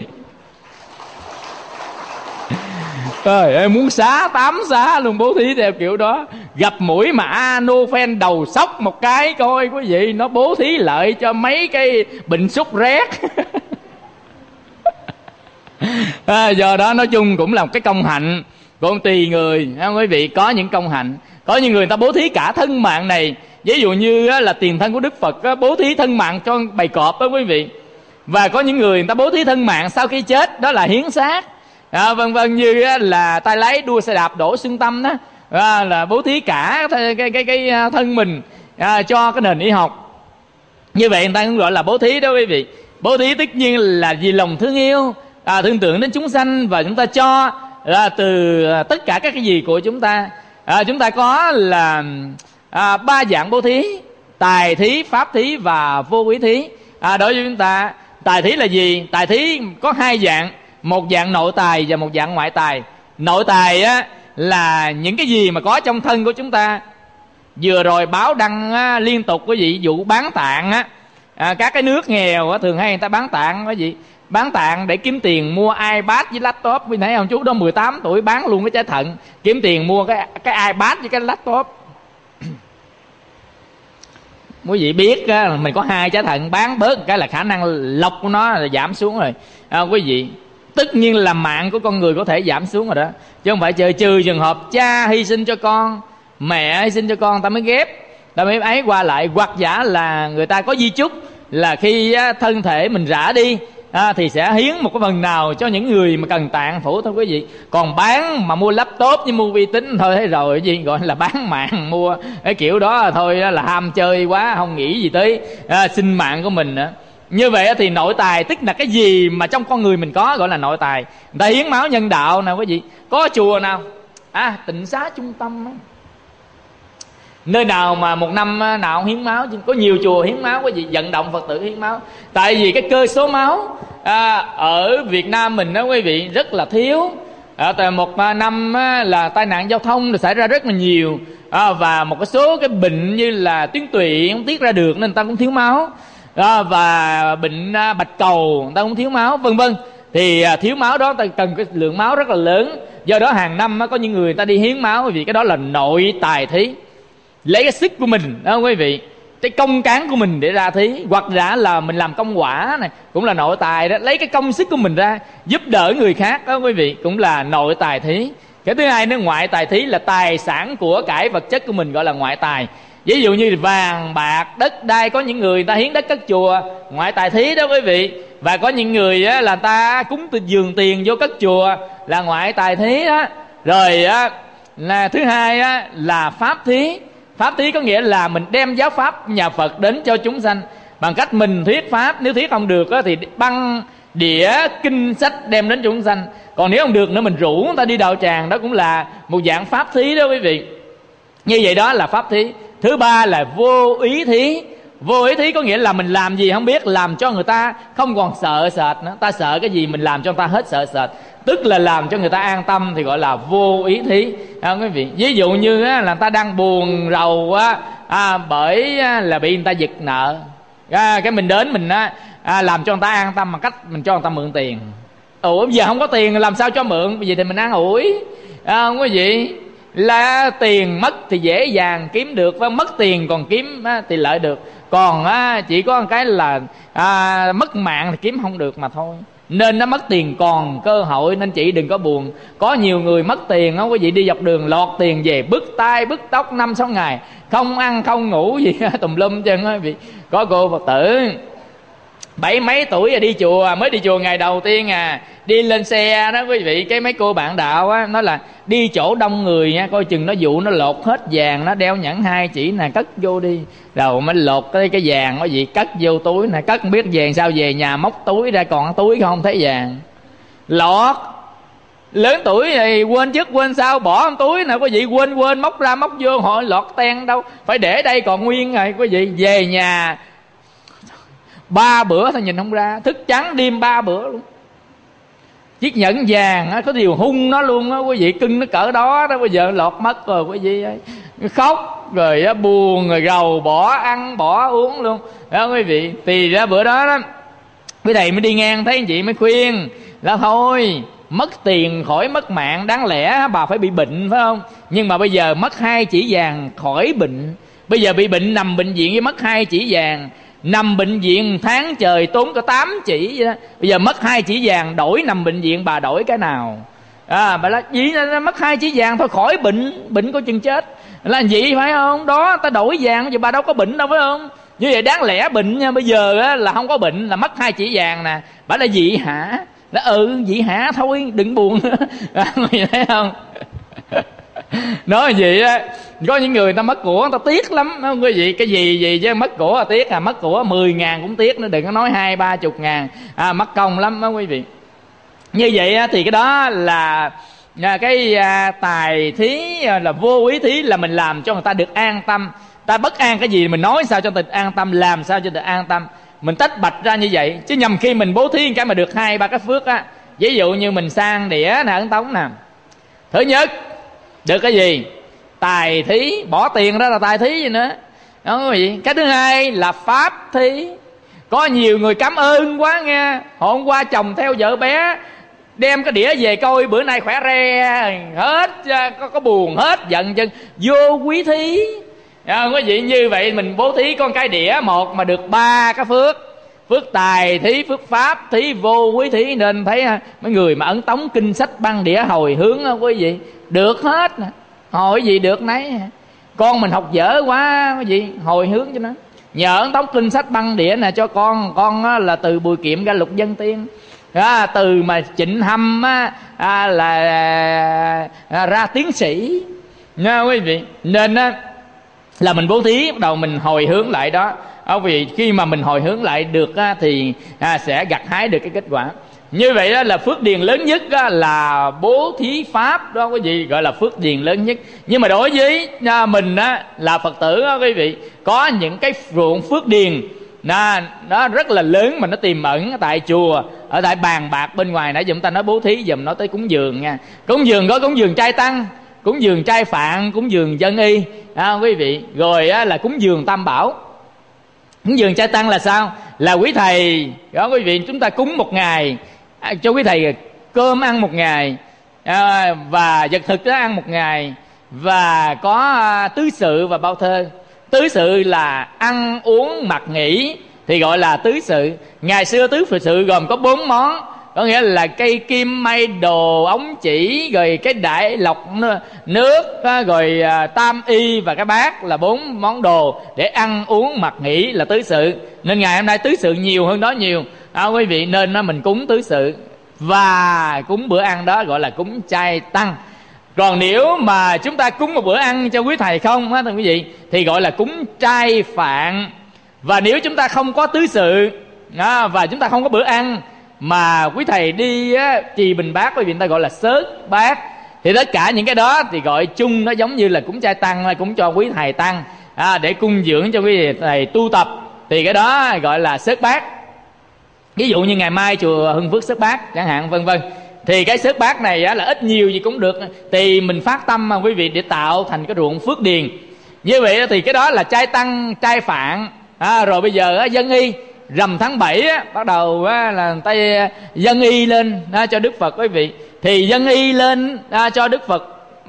trời ơi, muốn xá 8 xá luôn, bố thí theo kiểu đó. Gặp mũi mà Anofen đầu sóc một cái coi quý vị, nó bố thí lợi cho mấy cái bệnh sốt rét. Do đó nói chung cũng là một cái công hạnh. Còn tùy người quý vị, có những công hạnh. Có những người ta bố thí cả thân mạng này, ví dụ như là tiền thân của Đức Phật bố thí thân mạng cho bầy cọp đó quý vị. Và có những người ta bố thí thân mạng sau khi chết, đó là hiến xác, vân vân, như là tay lái đua xe đạp đổ xương tâm đó, là bố thí cả cái thân mình cho cái nền y học. Như vậy người ta cũng gọi là bố thí đó quý vị. Bố thí tất nhiên là vì lòng thương yêu, thương tưởng đến chúng sanh, và chúng ta cho từ tất cả các cái gì của chúng ta. Chúng ta có là 3 dạng bố thí: tài thí, pháp thí và vô úy thí. Đối với chúng ta, tài thí là gì? Tài thí có 2 dạng, một dạng nội tài và một dạng ngoại tài. Nội tài là những cái gì mà có trong thân của chúng ta. Vừa rồi báo đăng liên tục quý vị vụ bán tạng các cái nước nghèo thường hay người ta bán tạng quý vị, bán tạng để kiếm tiền mua iPad với laptop. Quý thấy không, chú đó 18 tuổi bán luôn cái trái thận, kiếm tiền mua cái iPad với cái laptop. Quý vị biết mình có 2 trái thận, bán bớt cái là khả năng lọc của nó là giảm xuống rồi. Quý vị, tất nhiên là mạng của con người có thể giảm xuống rồi đó, chứ không phải trừ trường hợp cha hy sinh cho con, mẹ hy sinh cho con, ta mới ghép, ta mới ấy qua lại. Hoặc giả là người ta có di chúc là khi thân thể mình rã đi thì sẽ hiến một cái phần nào cho những người mà cần tạng phủ thôi quý vị. Còn bán mà mua laptop với mua vi tính thôi thấy rồi, cái gì gọi là bán mạng, mua cái kiểu đó thôi là ham chơi quá, không nghĩ gì tới sinh mạng của mình nữa. Như vậy thì nội tài tức là cái gì mà trong con người mình có gọi là nội tài. Người ta hiến máu nhân đạo nào quý vị. Có chùa nào? Tịnh xá Trung Tâm ấy. Nơi nào mà một năm nào hiến máu? Có nhiều chùa hiến máu quý vị, vận động Phật tử hiến máu. Tại vì cái cơ số máu ở Việt Nam mình đó quý vị rất là thiếu. Tại một năm là tai nạn giao thông xảy ra rất là nhiều, và một cái số cái bệnh như là tuyến tụy không tiết ra được nên người ta cũng thiếu máu, và bệnh bạch cầu người ta cũng thiếu máu, vân vân. Thì thiếu máu đó ta cần cái lượng máu rất là lớn. Do đó hàng năm có những người ta đi hiến máu, vì cái đó là nội tài thí, lấy cái sức của mình đó quý vị, cái công cán của mình để ra thí. Hoặc là mình làm công quả này cũng là nội tài đó, lấy cái công sức của mình ra giúp đỡ người khác đó quý vị, cũng là nội tài thí. Cái thứ hai nữa, ngoại tài thí là tài sản của cải vật chất của mình, gọi là ngoại tài. Ví dụ như vàng bạc đất đai, có những người ta hiến đất cất chùa, ngoại tài thí đó quý vị. Và có những người là ta cúng dường tiền vô cất chùa, là ngoại tài thí đó. Rồi là thứ hai là pháp thí. Pháp thí có nghĩa là mình đem giáo pháp nhà Phật đến cho chúng sanh bằng cách mình thuyết pháp. Nếu thuyết không được thì băng đĩa kinh sách đem đến chúng sanh. Còn nếu không được nữa mình rủ người ta đi đạo tràng, đó cũng là một dạng pháp thí đó quý vị. Như vậy đó là pháp thí. Thứ ba là vô ý thí. Vô ý thí có nghĩa là mình làm gì không biết, làm cho người ta không còn sợ sệt nữa. Ta sợ cái gì mình làm cho người ta hết sợ sệt, tức là làm cho người ta an tâm, thì gọi là vô ý thí. Quý vị, ví dụ như là người ta đang buồn rầu bởi là bị người ta giật nợ, cái mình đến mình làm cho người ta an tâm bằng cách mình cho người ta mượn tiền. Bây giờ không có tiền làm sao cho mượn? Bởi vì thì mình an ủi, không quý vị, là tiền mất thì dễ dàng kiếm được, và mất tiền còn kiếm thì lợi được. Còn chỉ có một cái là mất mạng thì kiếm không được mà thôi. Nên nó mất tiền còn cơ hội, nên chị đừng có buồn. Có nhiều người mất tiền không quý vị, đi dọc đường lọt tiền về, bứt tai bứt tóc 5-6 ngày, không ăn không ngủ gì tùm lum chân quý vị. Có cô Phật tử 70 mấy tuổi rồi đi chùa, mới đi chùa ngày đầu tiên đi lên xe đó quý vị, cái mấy cô bạn đạo nói là đi chỗ đông người nha, coi chừng nó dụ nó lột hết vàng, nó đeo nhẫn 2 chỉ nè, cất vô đi. Rồi mới lột cái vàng có gì cất vô túi nè, cất không biết vàng sao, về nhà móc túi ra còn túi không thấy vàng. Lọt lớn tuổi thì quên trước quên sau, bỏ trong túi nè quý vị, quên móc ra móc vô, họ lọt ten đâu, phải để đây còn nguyên rồi quý vị. Về nhà 3 bữa thôi nhìn không ra, thức trắng đêm 3 bữa luôn. Chiếc nhẫn vàng có điều hung nó luôn á quý vị, cưng nó cỡ đó đó, bây giờ lọt mất rồi quý vị ơi. Khóc rồi buồn rồi gầu, bỏ ăn bỏ uống luôn đó quý vị. Thì bữa đó quý thầy mới đi ngang thấy anh chị mới khuyên là thôi, mất tiền khỏi mất mạng, đáng lẽ bà phải bị bệnh phải không, nhưng mà bây giờ mất 2 chỉ vàng khỏi bệnh. Bây giờ bị bệnh nằm bệnh viện với mất 2 chỉ vàng, nằm bệnh viện tháng trời tốn có 8 chỉ vậy đó. Bây giờ mất 2 chỉ vàng, đổi nằm bệnh viện bà đổi cái nào? Bà nói gì mất 2 chỉ vàng thôi khỏi bệnh có chừng chết là vậy phải không? Đó ta đổi vàng vậy bà đâu có bệnh đâu phải không? Như vậy đáng lẽ bệnh nha, bây giờ là không có bệnh là mất 2 chỉ vàng nè. Bà là dị hả? Dị hả thôi đừng buồn mày thấy không? Nói gì á, có những người ta mất của người ta tiếc lắm không quý vị. Cái gì chứ mất của là tiếc, mất của 10.000 cũng tiếc nữa, đừng có nói 20-30 ngàn, mất công lắm đó quý vị. Như vậy thì cái đó là cái tài thí, là vô ý thí, là mình làm cho người ta được an tâm. Ta bất an cái gì mình nói sao cho tình an tâm, làm sao cho được an tâm, mình tách bạch ra như vậy. Chứ nhầm khi mình bố thí cái mà được 2-3 cái phước á. Ví dụ như mình sang đĩa nè, ấn tống nè, thứ nhất được cái gì? Tài thí, bỏ tiền ra là tài thí gì nữa đó quý vị. Cái thứ hai là pháp thí. Có nhiều người cảm ơn quá nghe, hôm qua chồng theo vợ bé đem cái đĩa về coi, bữa nay khỏe re hết, có buồn hết giận chân, vô quý thí. Quý vị, như vậy mình bố thí con cái đĩa một mà được 3 cái phước: phước tài thí, phước pháp thí, vô quý thí. Nên thấy mấy người mà ấn tống kinh sách băng đĩa hồi hướng đó quý vị, được hết. Hồi gì được nấy. Con mình học dở quá quý vị, hồi hướng cho nó. Nhờ ấn tống kinh sách băng đĩa nè cho con là từ Bùi Kiệm ra Lục Dân Tiên, từ mà Trịnh Hâm là ra tiến sĩ nha quý vị. Nên là mình bố thí, bắt đầu mình hồi hướng lại đó. vì khi mà mình hồi hướng lại được thì sẽ gặt hái được cái kết quả. Như vậy đó là phước điền lớn nhất là bố thí pháp đó quý vị, gọi là phước điền lớn nhất. Nhưng mà đối với mình là Phật tử đó quý vị, có những cái ruộng phước điền nó rất là lớn mà nó tiềm ẩn tại chùa, ở tại bàn bạc bên ngoài. Nãy chúng ta nói bố thí, dùm nói tới cúng dường nha. Cúng dường có cúng dường trai tăng, cúng dường trai phạn, cúng dường dân y quý vị. Rồi là cúng dường tam bảo. Cúng dường trai tăng là sao? Là quý thầy đó quý vị, chúng ta cúng một ngày cho quý thầy cơm ăn một ngày, và vật thực đó ăn một ngày, và có tứ sự và bao thơ. Tứ sự là ăn uống mặc nghỉ thì gọi là tứ sự. Ngày xưa tứ sự gồm có 4 món, có nghĩa là cây kim mây đồ ống chỉ, rồi cái đại lọc nước, rồi tam y và cái bát, là 4 món đồ để ăn uống mặc nghỉ là tứ sự. Nên ngày hôm nay tứ sự nhiều hơn đó nhiều quý vị, nên mình cúng tứ sự. Và cúng bữa ăn đó gọi là cúng chay tăng. Còn nếu mà chúng ta cúng một bữa ăn cho quý thầy không thưa quý vị, thì gọi là cúng trai phạn. Và nếu chúng ta không có tứ sự và chúng ta không có bữa ăn, mà quý thầy đi trì bình bát, quý vị, người ta gọi là xớt bát, thì tất cả những cái đó thì gọi chung nó giống như là cúng chay tăng, là cúng cho quý thầy tăng để cung dưỡng cho quý thầy tu tập, thì cái đó gọi là xớt bát. Ví dụ như ngày mai chùa Hưng Phước xớt bát chẳng hạn, vân vân, thì cái xớt bát này là ít nhiều gì cũng được, thì mình phát tâm mà quý vị, để tạo thành cái ruộng phước điền. Như vậy thì cái đó là trai tăng, trai phạn. Rồi bây giờ dân y, rằm tháng 7 bắt đầu là người ta dân y lên cho Đức Phật quý vị. Thì dân y lên cho Đức Phật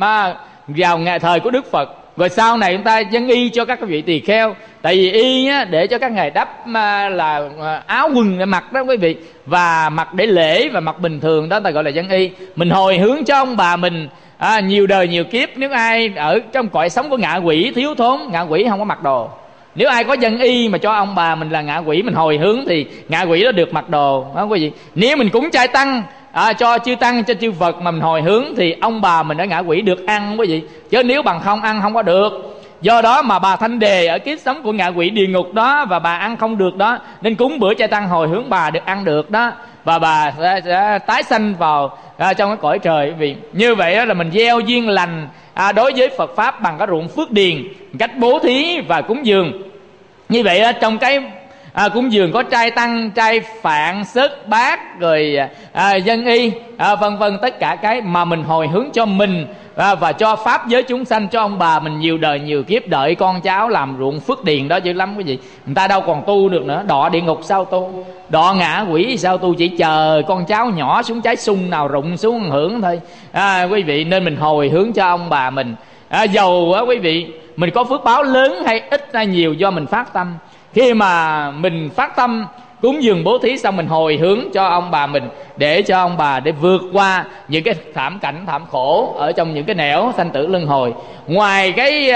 vào ngày thời của Đức Phật. Rồi sau này chúng ta dân y cho các vị tỳ kheo. Tại vì y để cho các ngài đắp là áo quần để mặc đó quý vị, và mặc để lễ và mặc bình thường đó ta gọi là dân y. Mình hồi hướng cho ông bà mình nhiều đời nhiều kiếp. Nếu ai ở trong cõi sống của ngạ quỷ thiếu thốn, ngạ quỷ không có mặc đồ, nếu ai có dân y mà cho ông bà mình là ngạ quỷ, mình hồi hướng thì ngạ quỷ đó được mặc đồ đó quý vị. Nếu mình cúng chay tăng cho chư tăng, cho chư Phật mà mình hồi hướng, thì ông bà mình ở ngạ quỷ được ăn quý vị, chứ nếu bằng không ăn không có được. Do đó mà bà Thanh Đề ở kiếp sống của ngạ quỷ địa ngục đó, và bà ăn không được đó, nên cúng bữa chay tăng hồi hướng bà được ăn được đó, và bà sẽ tái sanh vào trong cái cõi trời quý vị. Như vậy đó là mình gieo duyên lành đối với Phật pháp bằng cái ruộng phước điền, cách bố thí và cúng dường. Như vậy trong cái cúng dường có trai tăng, trai phạn, xớt bát, rồi dân y vân vân, tất cả cái mà mình hồi hướng cho mình và cho pháp giới chúng sanh, cho ông bà mình nhiều đời nhiều kiếp, đợi con cháu làm ruộng phước điền đó dữ lắm quý vị. Người ta đâu còn tu được nữa, đọa địa ngục sao tu, đọa ngạ quỷ sao tu, chỉ chờ con cháu nhỏ xuống trái sung nào rụng xuống hưởng thôi quý vị. Nên mình hồi hướng cho ông bà mình, dầu quý vị mình có phước báo lớn hay ít hay nhiều do mình phát tâm. Khi mà mình phát tâm cúng dường bố thí xong, mình hồi hướng cho ông bà mình, để cho ông bà để vượt qua những cái thảm cảnh thảm khổ ở trong những cái nẻo sanh tử luân hồi. Ngoài cái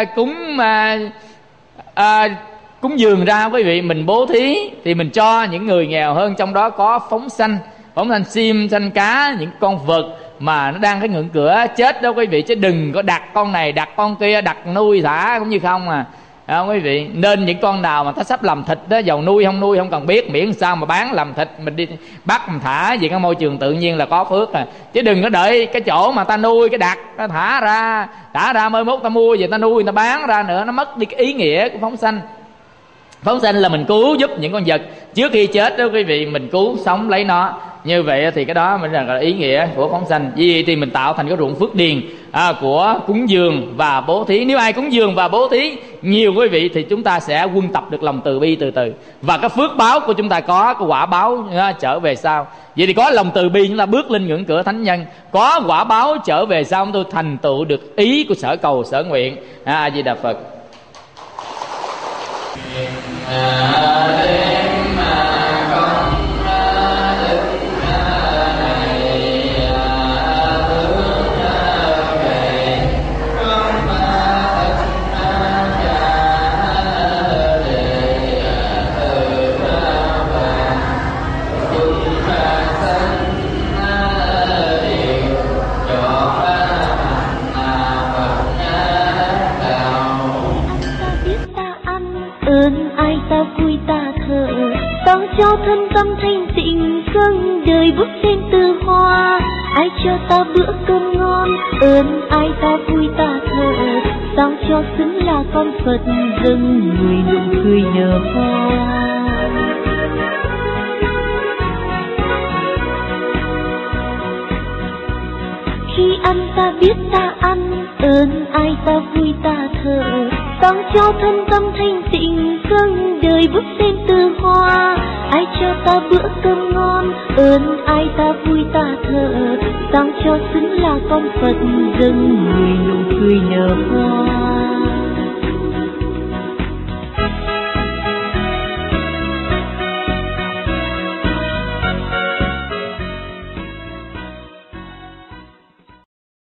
cúng dường ra quý vị, mình bố thí thì mình cho những người nghèo hơn, trong đó có phóng sanh sim, sanh cá, những con vật mà nó đang cái ngưỡng cửa chết đó quý vị. Chứ đừng có đặt con này đặt con kia, đặt nuôi thả cũng như không quý vị. Nên những con nào mà ta sắp làm thịt đó, dầu nuôi không cần biết, miễn sao mà bán làm thịt, mình đi bắt mình thả về cái môi trường tự nhiên là có phước chứ đừng có đợi cái chỗ mà ta nuôi cái đặt ta thả ra mới mốt ta mua về ta nuôi ta bán ra nữa, nó mất đi cái ý nghĩa của phóng sanh. Phóng sanh là mình cứu giúp những con vật trước khi chết đó quý vị, mình cứu sống lấy nó. Như vậy thì cái đó mới là ý nghĩa của phóng sanh. Vì vậy thì mình tạo thành cái ruộng phước điền của cúng dường và bố thí. Nếu ai cúng dường và bố thí nhiều quý vị, thì chúng ta sẽ quân tập được lòng từ bi từ từ, và cái phước báo của chúng ta có cái quả báo trở về sau. Vậy thì có lòng từ bi chúng ta bước lên ngưỡng cửa thánh nhân, có quả báo trở về sau, chúng tôi thành tựu được ý của sở cầu sở nguyện. A Di Đà Phật. Ơn ai ta ai cho ta bữa cơm ngon, ơn ai ta vui ta thở, sao cho xứng là con Phật dâng người nụ cười nở hoa. Khi ăn ta biết ta ăn, ơn ai ta vui ta thở, tặng cho thân tâm thanh tịnh, cưng đời bước lên từ hoa. Ai cho ta bữa cơm ngon, ơn ai ta vui ta thở, tặng cho xứng là con Phật dâng người nụ cười nở hoa.